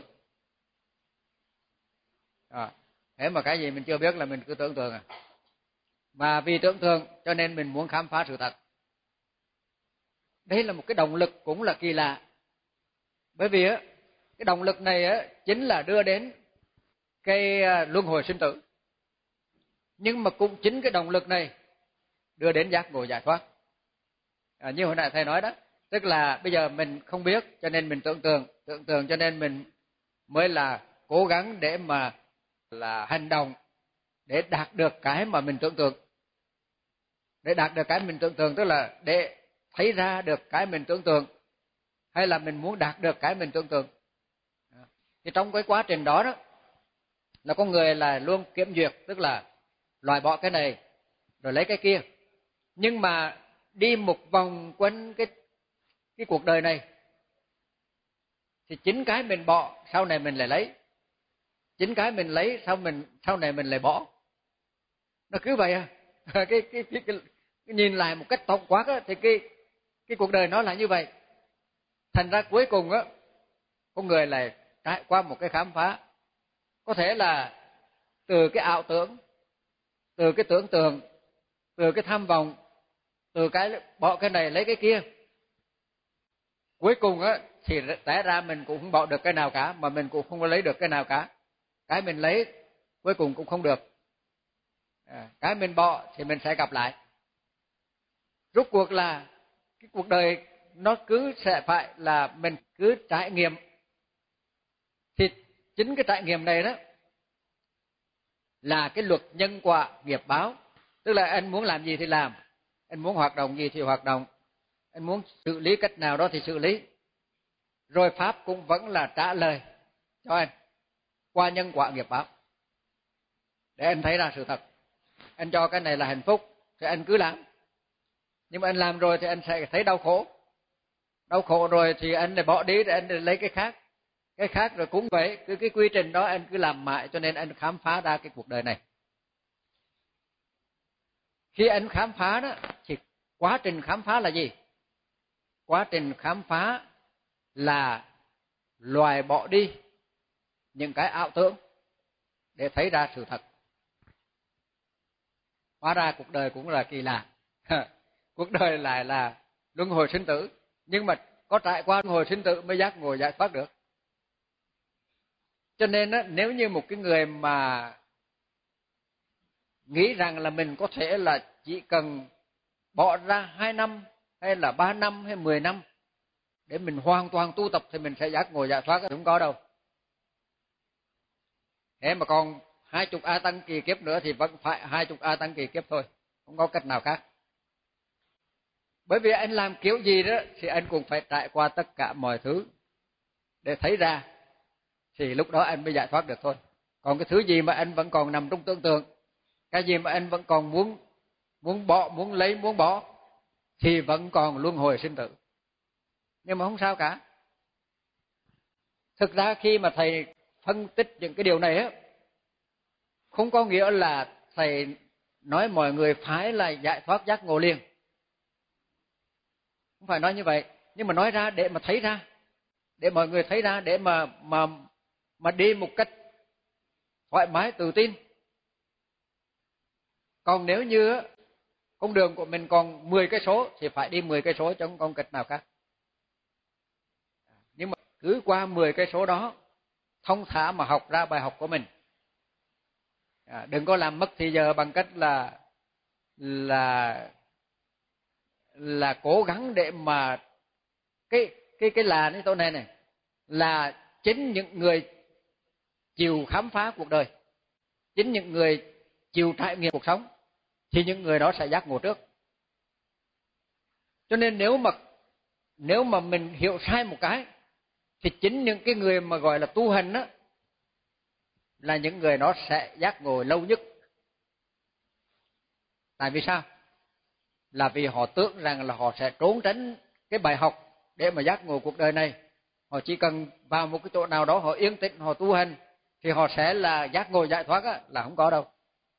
Thế mà cái gì mình chưa biết là mình cứ tưởng tượng mà vì tưởng tượng cho nên mình muốn khám phá sự thật. Đây là một cái động lực cũng là kỳ lạ, bởi vì cái động lực này chính là đưa đến cái luân hồi sinh tử, nhưng mà cũng chính cái động lực này đưa đến giác ngộ giải thoát. Như hồi nãy thầy nói đó, tức là bây giờ mình không biết cho nên mình tưởng tượng cho nên mình mới là cố gắng để mà là hành động để đạt được cái mà mình tưởng tượng. Để đạt được cái mình tưởng tượng tức là để thấy ra được cái mình tưởng tượng, hay là mình muốn đạt được cái mình tưởng tượng. Thì trong cái quá trình đó là con người là luôn kiểm duyệt, tức là loại bỏ cái này rồi lấy cái kia. Nhưng mà đi một vòng quanh cái cuộc đời này thì chính cái mình bỏ sau này mình lại lấy, chính cái mình lấy sau này mình lại bỏ. Nó cứ vậy cái nhìn lại một cách tổng quát thì cái cuộc đời nó là như vậy. Thành ra cuối cùng con người lại trải qua một cái khám phá, có thể là từ cái ảo tưởng, từ cái tưởng tượng, từ cái tham vọng, từ cái bỏ cái này lấy cái kia. Cuối cùng thì té ra mình cũng không bỏ được cái nào cả, mà mình cũng không có lấy được cái nào cả. Cái mình lấy cuối cùng cũng không được, cái mình bỏ thì mình sẽ gặp lại. Rốt cuộc là cái cuộc đời nó cứ sẽ phải là mình cứ trải nghiệm. Thì chính cái trải nghiệm này đó là cái luật nhân quả nghiệp báo. Tức là anh muốn làm gì thì làm, anh muốn hoạt động gì thì hoạt động, anh muốn xử lý cách nào đó thì xử lý. rồi pháp cũng vẫn là trả lời cho anh qua nhân quả nghiệp báo, để anh thấy ra sự thật. Anh cho cái này là hạnh phúc thì anh cứ làm, nhưng mà anh làm rồi thì anh sẽ thấy đau khổ. Đau khổ rồi thì anh lại bỏ đi để anh lấy cái khác rồi cũng vậy, cứ cái quy trình đó anh cứ làm mãi, cho nên anh khám phá ra cái cuộc đời này. Khi anh khám phá đó thì quá trình khám phá là gì? Quá trình khám phá là loại bỏ đi những cái ảo tưởng để thấy ra sự thật. Hóa ra cuộc đời cũng là kỳ lạ. Cuộc đời lại là luân hồi sinh tử, nhưng mà có trải qua luân hồi sinh tử mới giác ngộ giải thoát được. Cho nên nếu như một cái người mà nghĩ rằng là mình có thể là chỉ cần bỏ ra 2 năm hay là 3 năm hay 10 năm để mình hoàn toàn tu tập thì mình sẽ giác ngộ giải thoát, không có đâu. Thế mà còn 20 A Tăng kỳ kiếp nữa thì vẫn phải 20 A Tăng kỳ kiếp thôi, không có cách nào khác. Bởi vì anh làm kiểu gì đó thì anh cũng phải trải qua tất cả mọi thứ để thấy ra, thì lúc đó anh mới giải thoát được thôi. Còn cái thứ gì mà anh vẫn còn nằm trong tưởng tượng, cái gì mà anh vẫn còn muốn bỏ, muốn lấy, muốn bỏ, thì vẫn còn luân hồi sinh tử. Nhưng mà không sao cả. Thực ra khi mà thầy phân tích những cái điều này á, không có nghĩa là thầy nói mọi người phải là giải thoát giác ngộ liền. Không phải nói như vậy, nhưng mà nói ra để mà thấy ra, để mọi người thấy ra, để mà đi một cách thoải mái tự tin. Còn nếu như con đường của mình còn 10 cây số thì phải đi 10 cây số chứ không còn cách nào khác. Nhưng mà cứ qua 10 cây số đó thông thả mà học ra bài học của mình. Đừng có làm mất thì giờ bằng cách là cố gắng để mà cái là cái chỗ này là chính những người chịu khám phá cuộc đời, chính những người chịu trải nghiệm cuộc sống thì những người đó sẽ giác ngộ trước. Cho nên nếu mà mình hiểu sai một cái thì chính những cái người mà gọi là tu hành đó là những người đó sẽ giác ngộ lâu nhất. Tại vì sao? Là vì họ tưởng rằng là họ sẽ trốn tránh cái bài học để mà giác ngộ cuộc đời này. Họ chỉ cần vào một cái chỗ nào đó họ yên tĩnh, họ tu hành thì họ sẽ là giác ngộ giải thoát á, là không có đâu.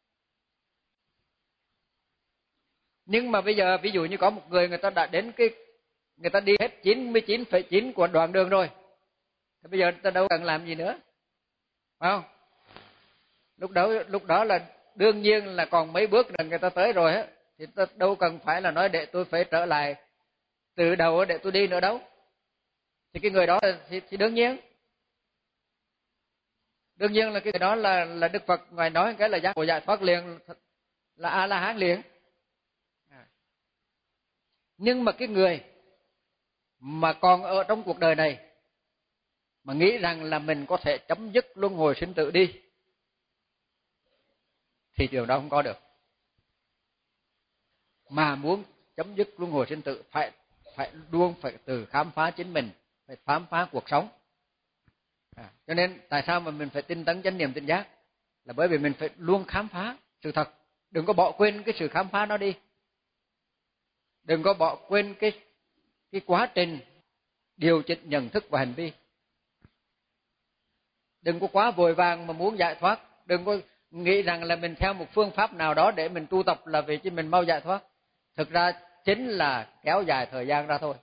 Nhưng mà bây giờ ví dụ như có một người ta đã đến người ta đi hết 99,9 của đoạn đường rồi, thì bây giờ người ta đâu cần làm gì nữa, phải không? Lúc đó là đương nhiên là còn mấy bước là người ta tới rồi á, thì ta đâu cần phải là nói để tôi phải trở lại từ đầu để tôi đi nữa đâu. Thì cái người đó thì đương nhiên là cái người đó là Đức Phật ngài nói cái là giác ngộ giải thoát liền, là A La Hán liền. Nhưng mà cái người mà còn ở trong cuộc đời này mà nghĩ rằng là mình có thể chấm dứt luân hồi sinh tử đi thì điều đó không có được. Mà muốn chấm dứt luân hồi sinh tử phải từ khám phá chính mình, phải khám phá cuộc sống. Cho nên tại sao mà mình phải tinh tấn chánh niệm tỉnh giác, là bởi vì mình phải luôn khám phá sự thật, đừng có bỏ quên cái sự khám phá nó đi. Đừng có bỏ quên cái quá trình điều chỉnh nhận thức và hành vi. Đừng có quá vội vàng mà muốn giải thoát, đừng có nghĩ rằng là mình theo một phương pháp nào đó để mình tu tập là vì cho mình mau giải thoát. Thực ra chính là kéo dài thời gian ra thôi.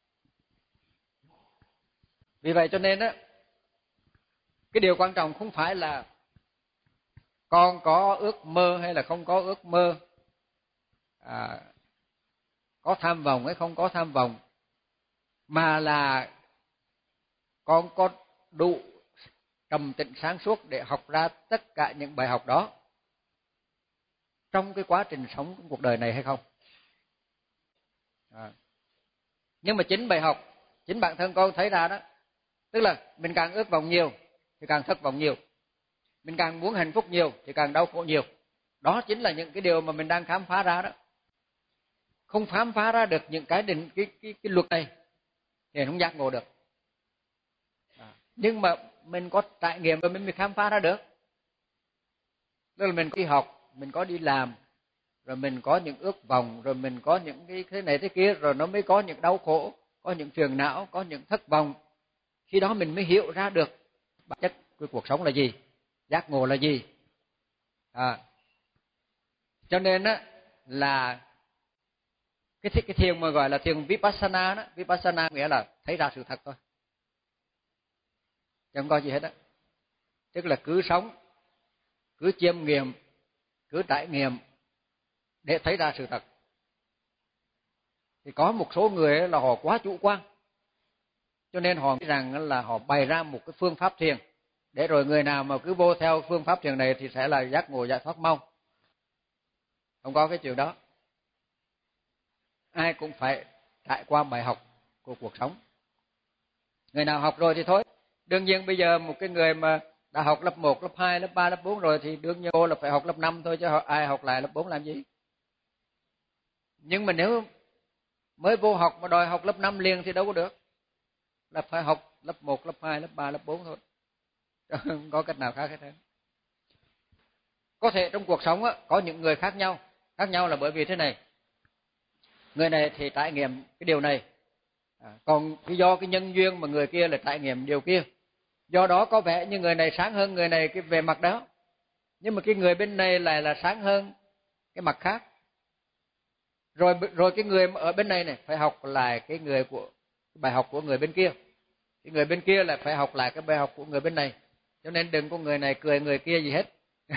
Vì vậy cho nên á, cái điều quan trọng không phải là con có ước mơ hay là không có ước mơ, có tham vọng hay không có tham vọng, mà là con có đủ trầm tĩnh sáng suốt để học ra tất cả những bài học đó trong cái quá trình sống cuộc đời này hay không. Nhưng mà chính bài học, chính bản thân con thấy ra đó, tức là mình càng ước vọng nhiều thì càng thất vọng nhiều, mình càng muốn hạnh phúc nhiều thì càng đau khổ nhiều. Đó chính là những cái điều mà mình đang khám phá ra đó. Không khám phá ra được những cái luật này thì không giác ngộ được. Nhưng mà mình có trải nghiệm rồi mình mới khám phá ra được. Tức là mình đi học, mình có đi làm, rồi mình có những ước vọng, rồi mình có những cái thế này thế kia, rồi nó mới có những đau khổ, có những phiền não, có những thất vọng. Khi đó mình mới hiểu ra được bản chất của cuộc sống là gì, giác ngộ là gì. Cho nên á là cái thiền mà gọi là thiền Vipassana đó, Vipassana nghĩa là thấy ra sự thật thôi, chứ không có gì hết á. Tức là cứ sống, cứ chiêm nghiệm, cứ trải nghiệm để thấy ra sự thật. Thì có một số người là họ quá chủ quan, cho nên họ nghĩ rằng là họ bày ra một cái phương pháp thiền, để rồi người nào mà cứ vô theo phương pháp thiền này thì sẽ là giác ngộ giải thoát mau. Không có cái chuyện đó. Ai cũng phải trải qua bài học của cuộc sống. Người nào học rồi thì thôi. Đương nhiên bây giờ một cái người mà đã học lớp 1, lớp 2, lớp 3, lớp 4 rồi thì đương nhiên cô là phải học lớp 5 thôi, chứ ai học lại lớp 4 làm gì. Nhưng mà nếu mới vô học mà đòi học lớp 5 liền thì đâu có được. Là phải học lớp 1, lớp 2, lớp 3, lớp 4 thôi. Không có cách nào khác hết. Có thể trong cuộc sống á, có những người khác nhau. Khác nhau là bởi vì thế này. Người này thì trải nghiệm cái điều này. Còn do cái nhân duyên mà người kia là trải nghiệm điều kia. Do đó có vẻ như người này sáng hơn người này cái về mặt đó. Nhưng mà cái người bên này lại là sáng hơn cái mặt khác. Rồi cái người ở bên này này phải học lại cái bài học của người bên kia. Cái người bên kia lại phải học lại cái bài học của người bên này. Cho nên đừng có người này cười người kia gì hết.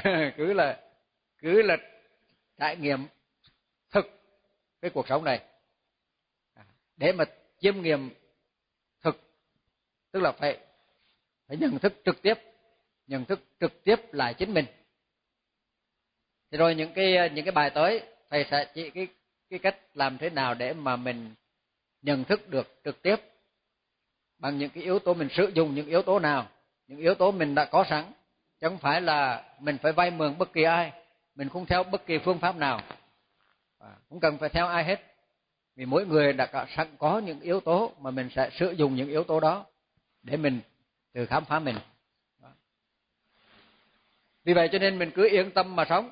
cứ là trải nghiệm thực cái cuộc sống này. Để mà chiêm nghiệm thực, tức là phải nhận thức trực tiếp lại chính mình. Thì rồi những cái bài tới thầy sẽ chỉ cái cách làm thế nào để mà mình nhận thức được trực tiếp bằng những cái yếu tố, mình sử dụng những yếu tố nào, những yếu tố mình đã có sẵn, chứ không phải là mình phải vay mượn bất kỳ ai, mình không theo bất kỳ phương pháp nào, không cần phải theo ai hết, vì mỗi người đã sẵn có những yếu tố mà mình sẽ sử dụng những yếu tố đó để mình tự khám phá mình. Vì vậy cho nên mình cứ yên tâm mà sống.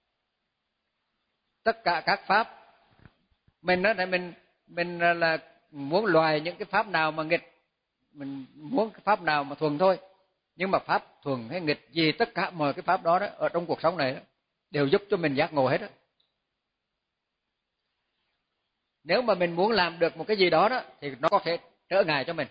Tất cả các pháp mình đó, để mình là muốn loại những cái pháp nào mà nghịch, mình muốn cái pháp nào mà thuần thôi. Nhưng mà pháp thuần hay nghịch gì, tất cả mọi cái pháp đó, ở trong cuộc sống này đó, đều giúp cho mình giác ngộ hết đó. Nếu mà mình muốn làm được một cái gì đó, thì nó có thể trở ngại cho mình.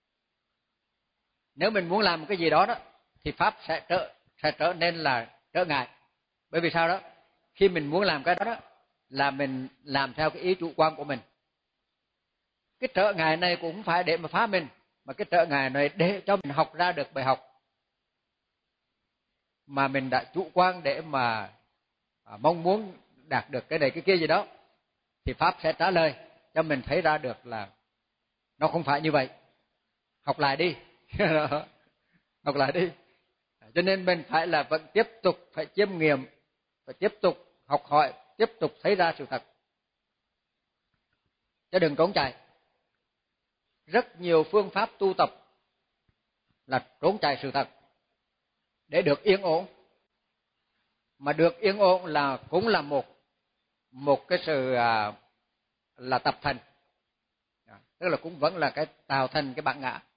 Nếu mình muốn làm một cái gì đó, thì pháp sẽ trở nên là trở ngại. Bởi vì sao đó? Khi mình muốn làm cái đó, là mình làm theo cái ý chủ quan của mình. Cái trở ngại này cũng không phải để mà phá mình, mà cái trở ngại này để cho mình học ra được bài học mà mình đã chủ quan để mà mong muốn đạt được cái này cái kia gì đó, thì pháp sẽ trả lời cho mình thấy ra được là nó không phải như vậy. Học lại đi. Học lại đi. Cho nên mình phải là vẫn tiếp tục phải chiêm nghiệm, phải tiếp tục học hỏi, tiếp tục thấy ra sự thật, chứ đừng trốn chạy. Rất nhiều phương pháp tu tập là trốn chạy sự thật để được yên ổn. Mà được yên ổn là cũng là một cái sự là tập thành, tức là cũng vẫn là cái tạo thành cái bản ngã.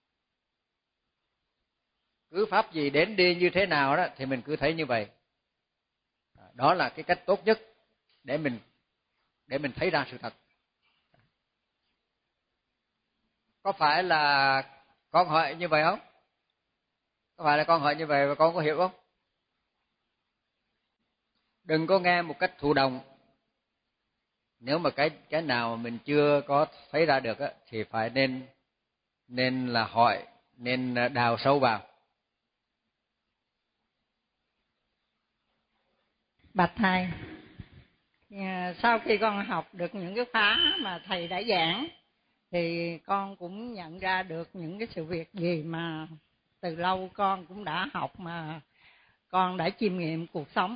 Cứ pháp gì đến đi như thế nào đó thì mình cứ thấy như vậy. Đó là cái cách tốt nhất để mình thấy ra sự thật. Có phải là con hỏi như vậy không? Có phải là con hỏi như vậy và con có hiểu không? Đừng có nghe một cách thụ động. Nếu mà cái nào mà mình chưa có thấy ra được thì phải nên là hỏi, nên đào sâu vào. Bạch thầy, sau khi con học được những cái khóa mà thầy đã giảng thì con cũng nhận ra được những cái sự việc gì mà từ lâu con cũng đã học mà con đã chiêm nghiệm cuộc sống.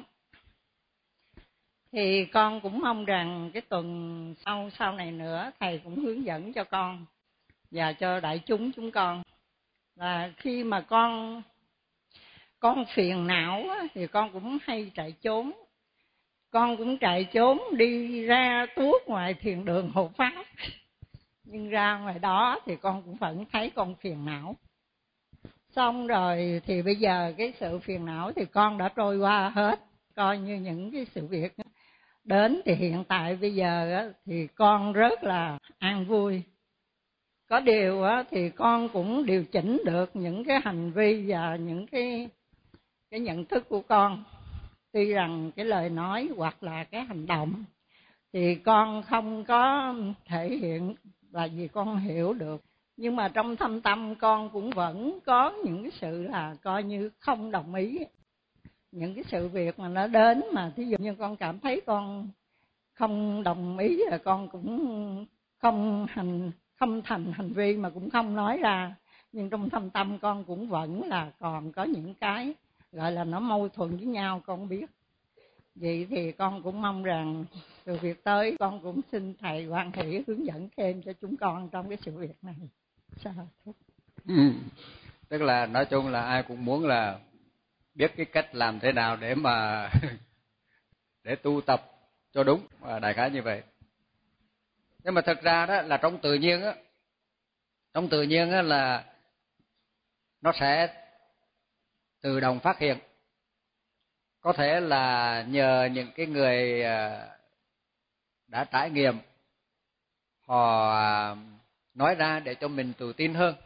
Thì con cũng mong rằng cái tuần sau này nữa thầy cũng hướng dẫn cho con và cho đại chúng con là khi mà con phiền não á, thì con cũng hay chạy trốn. Con cũng chạy trốn đi ra tuốt ngoài thiền đường hộ pháp. Nhưng ra ngoài đó thì con cũng vẫn thấy con phiền não. Xong rồi thì bây giờ cái sự phiền não thì con đã trôi qua hết. Coi như những cái sự việc đến thì hiện tại bây giờ thì con rất là an vui. Có điều thì con cũng điều chỉnh được những cái hành vi và những cái nhận thức của con. Tuy rằng cái lời nói hoặc là cái hành động thì con không có thể hiện là vì con hiểu được. Nhưng mà trong thâm tâm con cũng vẫn có những cái sự là coi như không đồng ý. Những cái sự việc mà nó đến mà thí dụ như con cảm thấy con không đồng ý là con cũng không thành hành vi mà cũng không nói ra. Nhưng trong thâm tâm con cũng vẫn là còn có những cái gọi là nó mâu thuẫn với nhau, con biết. Vậy thì con cũng mong rằng từ việc tới con cũng xin thầy Quan Hỷ hướng dẫn thêm cho chúng con trong cái sự việc này. Sao? Tức là nói chung là ai cũng muốn là biết cái cách làm thế nào để mà để tu tập cho đúng, đại khái như vậy. Nhưng mà thật ra đó là trong tự nhiên á là nó sẽ tự động phát hiện. Có thể là nhờ những cái người đã trải nghiệm, họ nói ra để cho mình tự tin hơn.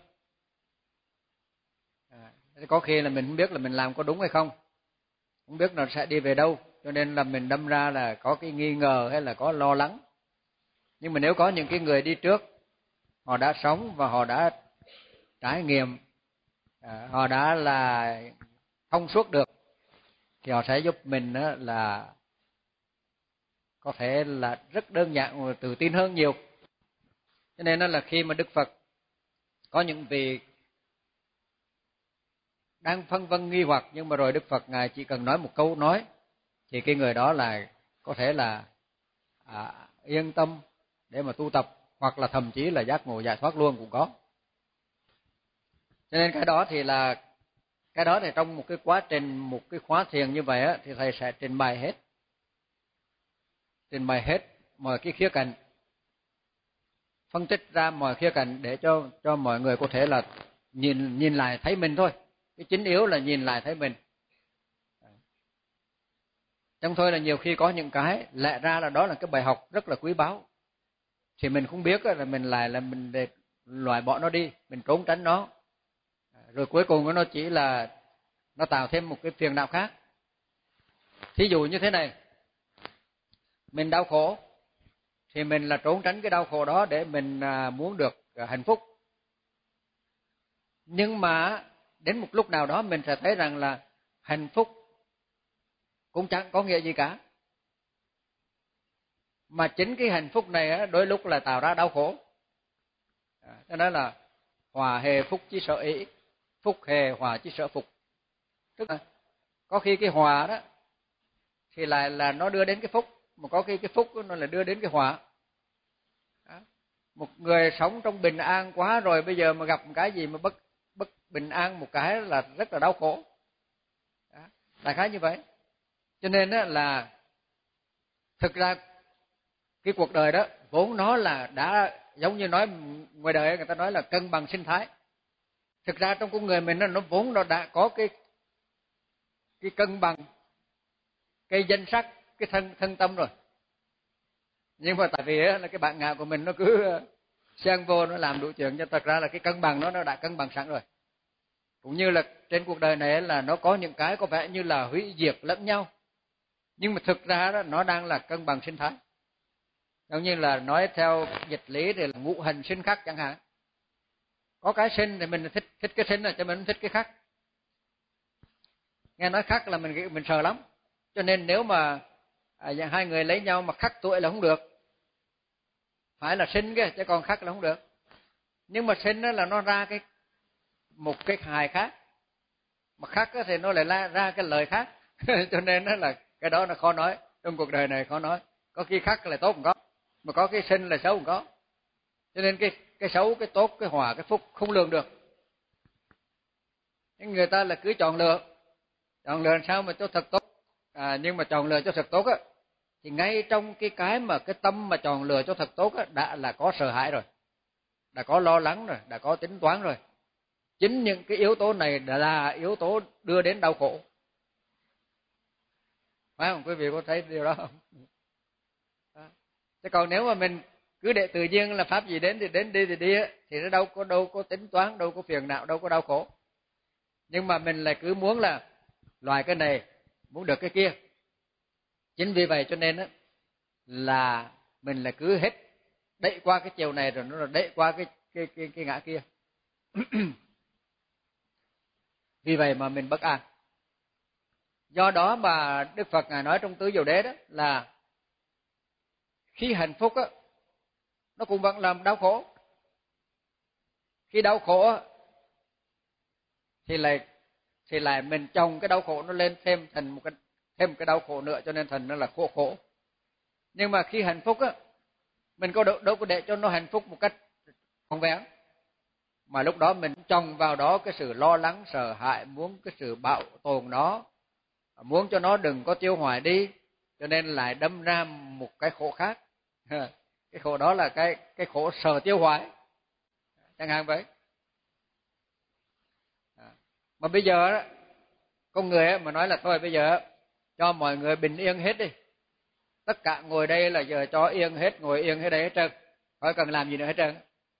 Có khi là mình không biết là mình làm có đúng hay không biết nó sẽ đi về đâu, cho nên là mình đâm ra là có cái nghi ngờ hay là có lo lắng. Nhưng mà nếu có những cái người đi trước, họ đã sống và họ đã trải nghiệm, họ đã là thông suốt được, thì họ sẽ giúp mình là có thể là rất đơn giản và tự tin hơn nhiều. Cho nên là khi mà Đức Phật có những vị đang phân vân nghi hoặc, nhưng mà rồi Đức Phật Ngài chỉ cần nói một câu nói thì cái người đó là có thể là yên tâm để mà tu tập, hoặc là thậm chí là giác ngộ giải thoát luôn cũng có. Cho nên cái đó thì trong một cái quá trình, một cái khóa thiền như vậy thì thầy sẽ trình bày hết mọi cái khía cạnh, phân tích ra mọi khía cạnh để cho mọi người có thể là nhìn lại thấy mình thôi. Cái chính yếu là nhìn lại thấy mình. Trong thôi là nhiều khi có những cái lẽ ra là đó là cái bài học rất là quý báu, thì mình không biết là mình để loại bỏ nó đi, mình trốn tránh nó, rồi cuối cùng nó chỉ là nó tạo thêm một cái phiền não khác. Thí dụ như thế này, mình đau khổ thì mình là trốn tránh cái đau khổ đó để mình muốn được hạnh phúc. Nhưng mà đến một lúc nào đó mình sẽ thấy rằng là hạnh phúc cũng chẳng có nghĩa gì cả, mà chính cái hạnh phúc này đôi lúc là tạo ra đau khổ. Cho nên là hòa hề phúc chí sợ ý, phúc hề hòa chí sợ phục. Tức là có khi cái hòa đó thì lại là nó đưa đến cái phúc, mà có khi cái phúc nó lại đưa đến cái hòa. Một người sống trong bình an quá rồi, bây giờ mà gặp một cái gì mà bất bình an một cái là rất là đau khổ. Đại khái như vậy. Cho nên là thực ra cái cuộc đời đó vốn nó là đã giống như nói ngoài đời người ta nói là cân bằng sinh thái. Thực ra trong con người mình nó vốn nó đã có cái cân bằng, cái danh sắc, cái thân tâm rồi. Nhưng mà tại vì là cái bản ngã của mình nó cứ xen vô, nó làm đủ chuyện, cho thật ra là cái cân bằng nó đã cân bằng sẵn rồi. Cũng như là trên cuộc đời này là nó có những cái có vẻ như là hủy diệt lẫn nhau, nhưng mà thực ra đó nó đang là cân bằng sinh thái. Giống như là nói theo dịch lý thì là ngũ hành sinh khắc chẳng hạn. Có cái sinh thì mình thích cái sinh, rồi cho mình không thích cái khắc. Nghe nói khắc là mình sợ lắm. Cho nên nếu mà hai người lấy nhau mà khắc tuổi là không được, phải là sinh cái, chứ còn khắc là không được. Nhưng mà sinh là nó ra một cái hài khác, mà khắc thì nó lại ra cái lời khác. Cho nên là cái đó nó khó nói, trong cuộc đời này khó nói. Có khi khắc là tốt không có, mà có cái sinh là xấu không có. Cho nên cái xấu, cái tốt, cái hòa, cái phúc không lường được. người ta là cứ chọn lựa làm sao mà cho thật tốt. Nhưng mà chọn lựa cho thật tốt á, thì ngay trong cái mà cái tâm mà chọn lựa cho thật tốt á, đã là có sợ hãi rồi, đã có lo lắng rồi, đã có tính toán rồi. Chính những cái yếu tố này đã là yếu tố đưa đến đau khổ. Phải không? Quý vị có thấy điều đó không? Chứ còn nếu mà mình cứ để tự nhiên là pháp gì đến thì đến, đi thì đi á, thì nó đâu có tính toán, đâu có phiền não, đâu có đau khổ. Nhưng mà mình lại cứ muốn là loại cái này, muốn được cái kia. Chính vì vậy cho nên á, là mình là cứ hết đẩy qua cái chiều này rồi nó đẩy qua cái ngã kia. Vì vậy mà mình bất an. Do đó mà Đức Phật Ngài nói trong Tứ Diệu Đế đó là khi hạnh phúc á, nó cũng vẫn làm đau khổ. Khi đau khổ á, thì lại mình chồng cái đau khổ nó lên thêm thành một cái đau khổ nữa, cho nên thành nó là khổ. Nhưng mà khi hạnh phúc á, mình đâu có để cho nó hạnh phúc một cách trọn vẹn, mà lúc đó mình chồng vào đó cái sự lo lắng, sợ hãi, muốn cái sự bảo tồn nó, muốn cho nó đừng có tiêu hoại đi, cho nên lại đâm ra một cái khổ khác. Cái khổ đó là cái khổ sợ tiêu hoại, chẳng hạn vậy. Mà bây giờ đó, con người mà nói là thôi bây giờ cho mọi người bình yên hết đi, tất cả ngồi đây là giờ cho yên hết, ngồi yên hết đây hết trơn, khỏi cần làm gì nữa hết trơn,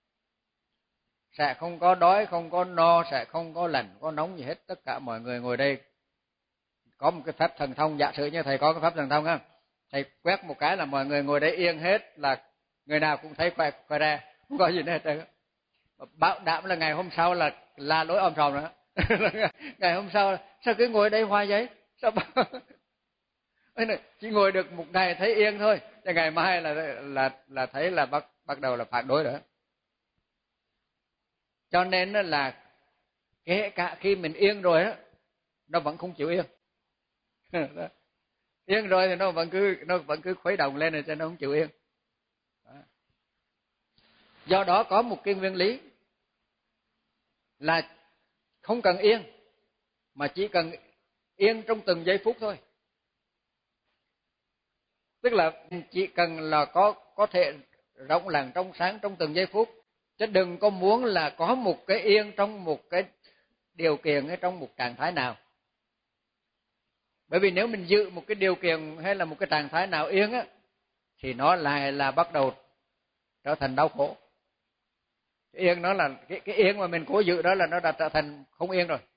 sẽ không có đói, không có no, sẽ không có lạnh, có nóng gì hết, tất cả mọi người ngồi đây. Có một cái phép thần thông, giả sử như thầy có cái phép thần thông á, thầy quét một cái là mọi người ngồi đây yên hết, là người nào cũng thấy khỏe ra, không có gì nữa hết trơn. Bảo đảm là ngày hôm sau là lối om sòm nữa. Ngày hôm sau sao cứ ngồi đây hoài vậy? Sao chỉ ngồi được một ngày thấy yên thôi, thì ngày mai là thấy là bắt đầu là phản đối nữa. Cho nên là kể cả khi mình yên rồi á, nó vẫn không chịu yên. Yên rồi thì nó vẫn cứ khuấy động lên rồi, cho nó không chịu yên. Do đó có một cái nguyên lý là không cần yên, mà chỉ cần yên trong từng giây phút thôi. Tức là chỉ cần là có thể rộng lặng trong sáng trong từng giây phút, chứ đừng có muốn là có một cái yên trong một cái điều kiện hay trong một trạng thái nào. Bởi vì nếu mình giữ một cái điều kiện hay là một cái trạng thái nào yên á, thì nó lại là bắt đầu trở thành đau khổ. Cái yên nó là cái yên mà mình cố giữ đó là nó đã trở thành không yên rồi.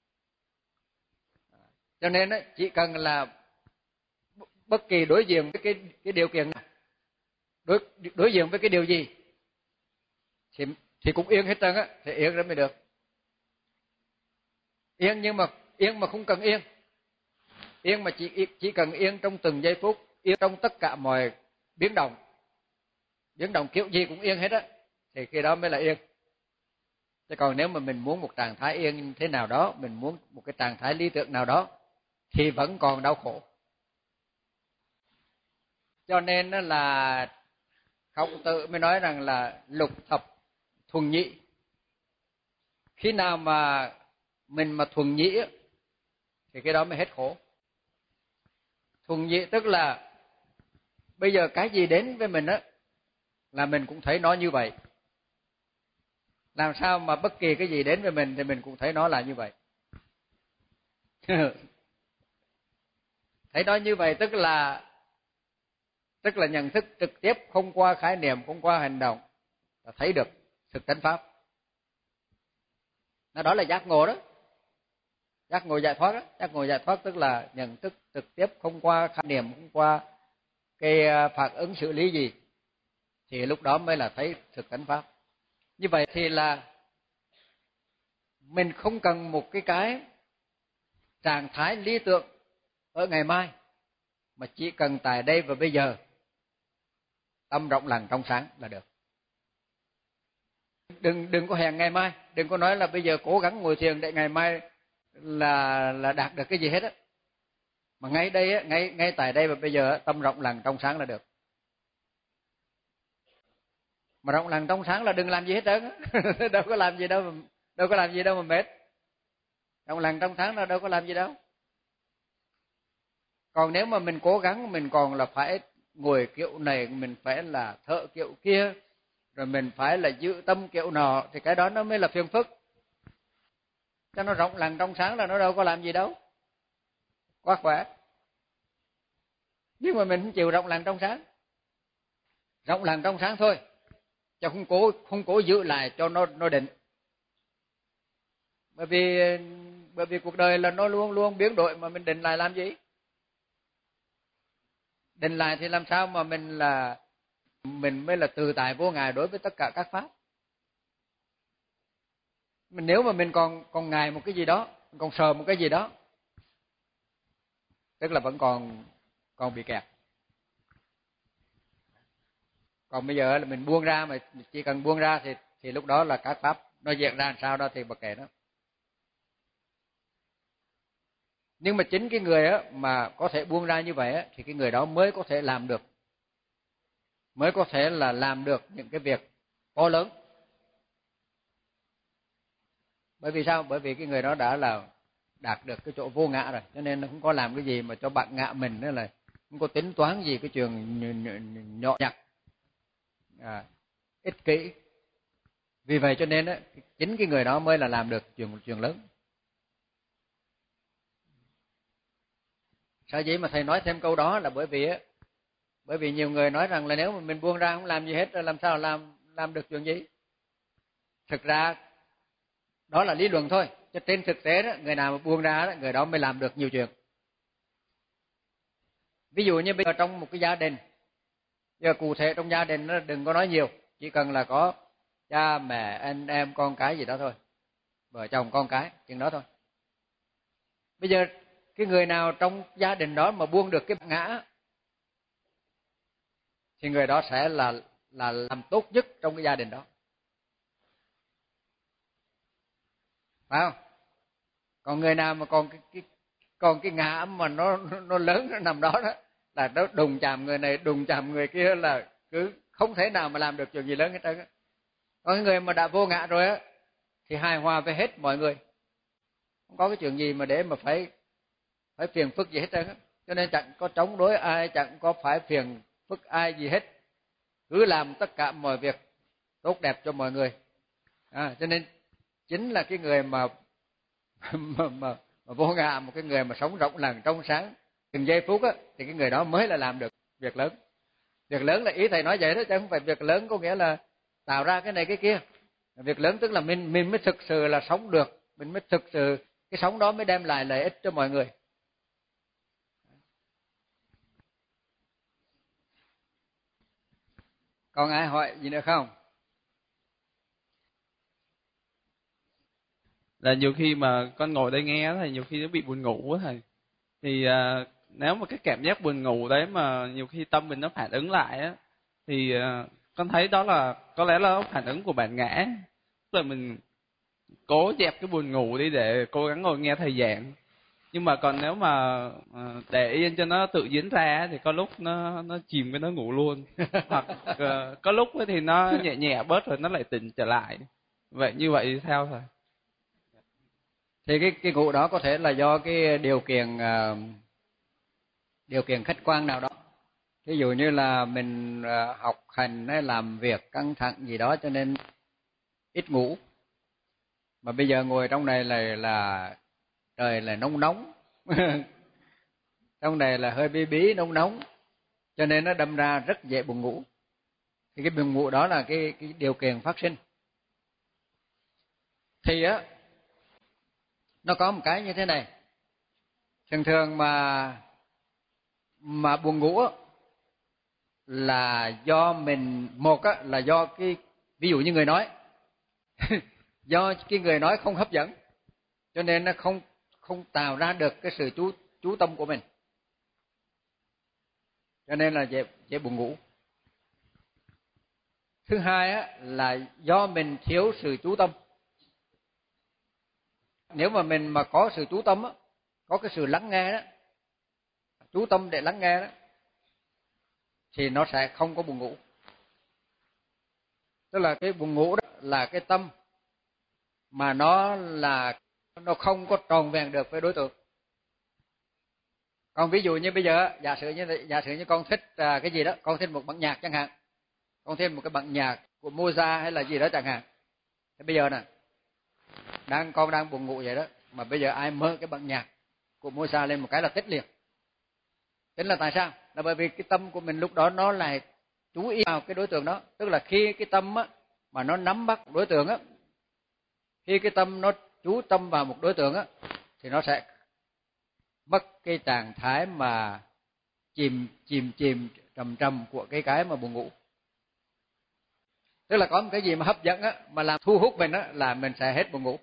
Cho nên á, chỉ cần là bất kỳ đối diện với cái điều kiện nào, đối diện với cái điều gì thì cũng yên hết trơn á, thì yên rồi mới được. Yên nhưng mà yên mà không cần yên. Yên mà chỉ cần yên trong từng giây phút, yên trong tất cả mọi biến động. Biến động kiểu gì cũng yên hết á, thì khi đó mới là yên. Chứ còn nếu mà mình muốn một trạng thái yên thế nào đó, mình muốn một cái trạng thái lý tưởng nào đó, thì vẫn còn đau khổ. Cho nên là Khổng Tử mới nói rằng là lục thập thuần nhị. Khi nào mà mình mà thuần nhị thì cái đó mới hết khổ. Thuần nhị tức là bây giờ cái gì đến với mình á là mình cũng thấy nó như vậy. Làm sao mà bất kỳ cái gì đến với mình thì mình cũng thấy nó là như vậy. Thấy nó như vậy tức là nhận thức trực tiếp, không qua khái niệm, không qua hành động, là thấy được thực tánh pháp. Đó là giác ngộ đó. Giác ngộ giải thoát đó. Giác ngộ giải thoát tức là nhận thức trực tiếp, không qua khái niệm, không qua cái phản ứng xử lý gì, thì lúc đó mới là thấy thực tánh pháp. Như vậy thì là mình không cần một cái trạng thái lý tưởng ở ngày mai, mà chỉ cần tại đây và bây giờ tâm rộng lặng trong sáng là được. Đừng có hẹn ngày mai, đừng có nói là bây giờ cố gắng ngồi thiền để ngày mai là đạt được cái gì hết á. Mà ngay đây á, ngay tại đây và bây giờ tâm rộng lặng trong sáng là được. Mà rộng lặng trong sáng là đừng làm gì hết trơn á. Đâu có làm gì đâu mà mệt. Rộng lặng trong sáng là đâu có làm gì đâu. Còn nếu mà mình cố gắng, mình còn là phải ngồi kiểu này, mình phải là thợ kiểu kia, rồi mình phải là giữ tâm kiểu nọ, thì cái đó nó mới là phiền phức. Cho nó rộng lặng trong sáng là nó đâu có làm gì đâu, quá khỏe. Nhưng mà mình không chịu rộng lặng trong sáng. Rộng lặng trong sáng thôi, chứ không cố giữ lại cho nó định. Bởi vì cuộc đời là nó luôn luôn biến đổi, mà mình định lại làm gì? Định lại thì làm sao mà mình mới là tự tại vô ngại đối với tất cả các pháp. Nếu mà mình còn ngại một cái gì đó, còn sợ một cái gì đó, tức là vẫn còn bị kẹt. Còn bây giờ là mình buông ra, mà chỉ cần buông ra thì lúc đó là các pháp nó diễn ra làm sao đó thì mặc kệ nó. Nhưng mà chính cái người á mà có thể buông ra như vậy á, thì cái người đó mới có thể làm được, mới có thể là làm được những cái việc to lớn. Bởi vì sao? Bởi vì cái người đó đã là đạt được cái chỗ vô ngã rồi, cho nên nó không có làm cái gì mà cho bạn ngã mình, nữa là không có tính toán gì cái chuyện nhỏ nhặt, ích kỷ. Vì vậy cho nên á, chính cái người đó mới là làm được chuyện lớn. Sở dĩ mà thầy nói thêm câu đó là bởi vì nhiều người nói rằng là nếu mà mình buông ra không làm gì hết, làm sao làm được chuyện gì? Thực ra đó là lý luận thôi, chứ trên thực tế đó, người nào mà buông ra đó, người đó mới làm được nhiều chuyện. Ví dụ như bây giờ trong một cái gia đình, giờ cụ thể trong gia đình nó đừng có nói nhiều, chỉ cần là có cha mẹ anh em con cái gì đó thôi, vợ chồng con cái chừng đó thôi. Bây giờ cái người nào trong gia đình đó mà buông được cái ngã thì người đó sẽ là làm tốt nhất trong cái gia đình đó, phải không? Còn người nào mà còn cái ngã mà nó lớn, nó nằm đó đó, là nó đụng chạm người này đụng chạm người kia, là cứ không thể nào mà làm được chuyện gì lớn hết trơn á. Còn cái người mà đã vô ngã rồi á thì hài hòa với hết mọi người, không có cái chuyện gì mà để mà phải phiền phức gì hết trơn á. Cho nên chẳng có chống đối ai, chẳng có phải phiền phức ai gì hết, cứ làm tất cả mọi việc tốt đẹp cho mọi người. Cho nên chính là cái người mà vô ngã, một cái người mà sống rộng lặng trong sáng từng giây phút á, thì cái người đó mới là làm được việc lớn. Việc lớn là ý thầy nói vậy đó, chứ không phải việc lớn có nghĩa là tạo ra cái này cái kia. Việc lớn tức là mình mới thực sự là sống được, mình mới thực sự cái sống đó mới đem lại lợi ích cho mọi người. Còn ai hỏi gì nữa không? Là nhiều khi mà con ngồi đây nghe thì nhiều khi nó bị buồn ngủ á thầy. Thì nếu mà cái cảm giác buồn ngủ đấy mà nhiều khi tâm mình nó phản ứng lại á, thì con thấy đó là có lẽ là phản ứng của bản ngã. Tức là mình cố dẹp cái buồn ngủ đi để cố gắng ngồi nghe thầy giảng. Nhưng mà còn nếu mà để yên cho nó tự diễn ra thì có lúc nó chìm cái nó ngủ luôn. Hoặc có lúc thì nó nhẹ nhẹ bớt rồi nó lại tỉnh trở lại. Vậy như vậy thì sao thầy? Thì cái ngủ đó có thể là do cái điều kiện khách quan nào đó. Ví dụ như là mình học hành hay làm việc căng thẳng gì đó cho nên ít ngủ. Mà bây giờ ngồi trong này là trời là nóng trong này là hơi bí bí nóng, cho nên nó đâm ra rất dễ buồn ngủ. Thì cái buồn ngủ đó là cái điều kiện phát sinh. Thì á, nó có một cái như thế này. Thường mà buồn ngủ á, là do mình, một á, là do cái, ví dụ như người nói do cái người nói không hấp dẫn, cho nên nó không tạo ra được cái sự chú tâm của mình, cho nên là dễ buồn ngủ. Thứ hai á, là do mình thiếu sự chú tâm. Nếu mà mình mà có sự chú tâm á, có cái sự lắng nghe đó, chú tâm để lắng nghe đó, thì nó sẽ không có buồn ngủ. Tức là cái buồn ngủ đó là cái tâm mà nó là nó không có tròn vẹn được với đối tượng. Còn ví dụ như bây giờ giả sử như con thích cái gì đó, con thích một bản nhạc chẳng hạn, con thích một cái bản nhạc của Mozart hay là gì đó chẳng hạn. Thế bây giờ nè, con đang buồn ngủ vậy đó, mà bây giờ ai mở cái bản nhạc của Mozart lên một cái là thích liền. Chính là tại sao? Là bởi vì cái tâm của mình lúc đó nó lại chú ý vào cái đối tượng đó. Tức là khi cái tâm á, mà nó nắm bắt đối tượng á, khi cái tâm nó chú tâm vào một đối tượng á, thì nó sẽ mất cái trạng thái mà chìm trầm của cái mà buồn ngủ. Tức là có một cái gì mà hấp dẫn á, mà làm thu hút mình á, là mình sẽ hết buồn ngủ.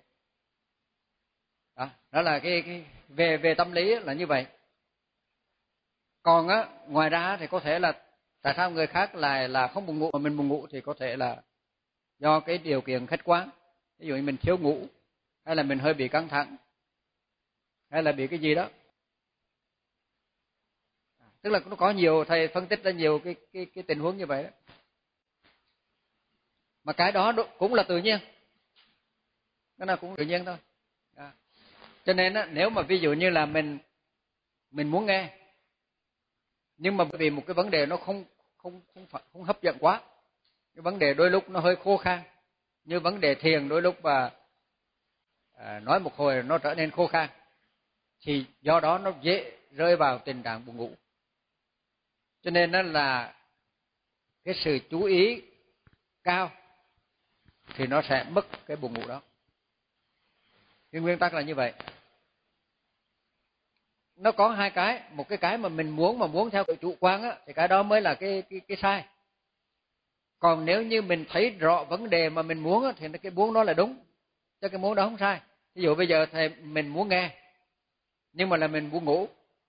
Đó là cái về tâm lý là như vậy. Còn á, ngoài ra thì có thể là tại sao người khác là không buồn ngủ mà mình buồn ngủ, thì có thể là do cái điều kiện khách quan. Ví dụ như mình thiếu ngủ, hay là mình hơi bị căng thẳng, hay là bị cái gì đó. Tức là nó có nhiều, thầy phân tích ra nhiều cái tình huống như vậy đó. Mà cái đó cũng là tự nhiên. Cái nào cũng tự nhiên thôi. Cho nên á, nếu mà ví dụ như là mình muốn nghe, nhưng mà vì một cái vấn đề nó không hấp dẫn quá, cái vấn đề đôi lúc nó hơi khô khan, như vấn đề thiền đôi lúc mà nói một hồi nó trở nên khô khan, thì do đó nó dễ rơi vào tình trạng buồn ngủ. Cho nên đó là cái sự chú ý cao thì nó sẽ mất cái buồn ngủ đó. Cái nguyên tắc là như vậy. Nó có hai cái, một cái mà mình muốn theo cái chủ quan á, thì cái đó mới là cái sai. Còn nếu như mình thấy rõ vấn đề mà mình muốn á, thì cái muốn đó là đúng, chứ cái muốn đó không sai. Ví dụ bây giờ thầy mình muốn nghe, nhưng mà là mình buồn ngủ,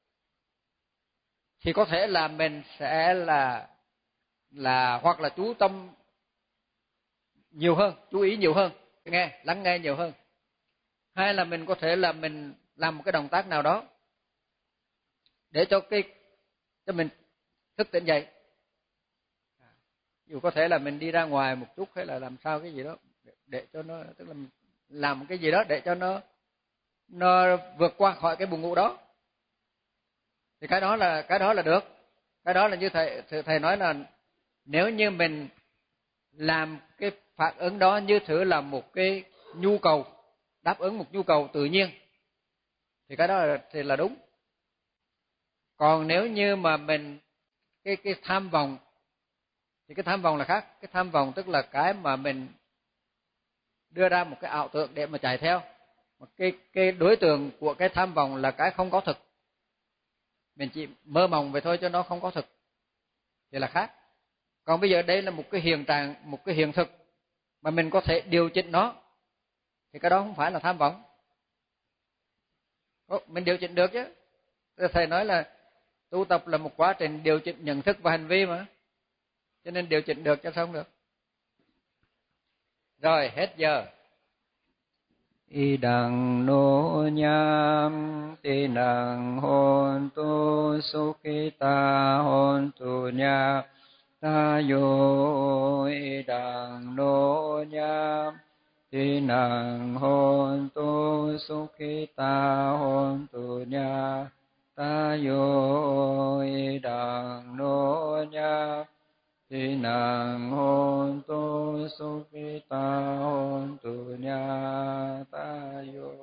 thì có thể là mình sẽ là hoặc là chú tâm nhiều hơn, chú ý nhiều hơn, lắng nghe nhiều hơn. Hay là mình có thể là mình làm một cái động tác nào đó để cho mình thức tỉnh dậy. Dù có thể là mình đi ra ngoài một chút, hay là làm sao cái gì đó để cho nó, tức là làm một cái gì đó để cho nó vượt qua khỏi cái buồn ngủ đó. Thì cái đó là được. Cái đó là như thầy nói là nếu như mình làm cái phản ứng đó như thử là một cái nhu cầu, đáp ứng một nhu cầu tự nhiên, thì cái đó thì là đúng. Còn nếu như mà mình cái tham vọng, thì cái tham vọng là khác. Cái tham vọng tức là cái mà mình đưa ra một cái ảo tưởng để mà chạy theo. Cái đối tượng của cái tham vọng là cái không có thực. Mình chỉ mơ mộng vậy thôi, cho nó không có thực, thì là khác. Còn bây giờ đây là một cái hiện trạng, một cái hiện thực mà mình có thể điều chỉnh nó, thì cái đó không phải là tham vọng. Mình điều chỉnh được chứ. Thầy nói là tu tập là một quá trình điều chỉnh nhận thức và hành vi mà, cho nên điều chỉnh được cho xong được. Rồi, hết giờ. Idang no nyam tinang hontu sukhita hontu nya tayo. Idang no nyam tinang hontu sukhita hontu nya tayo. Idang no nyam tinang hontu sukhita hontu nya tayo.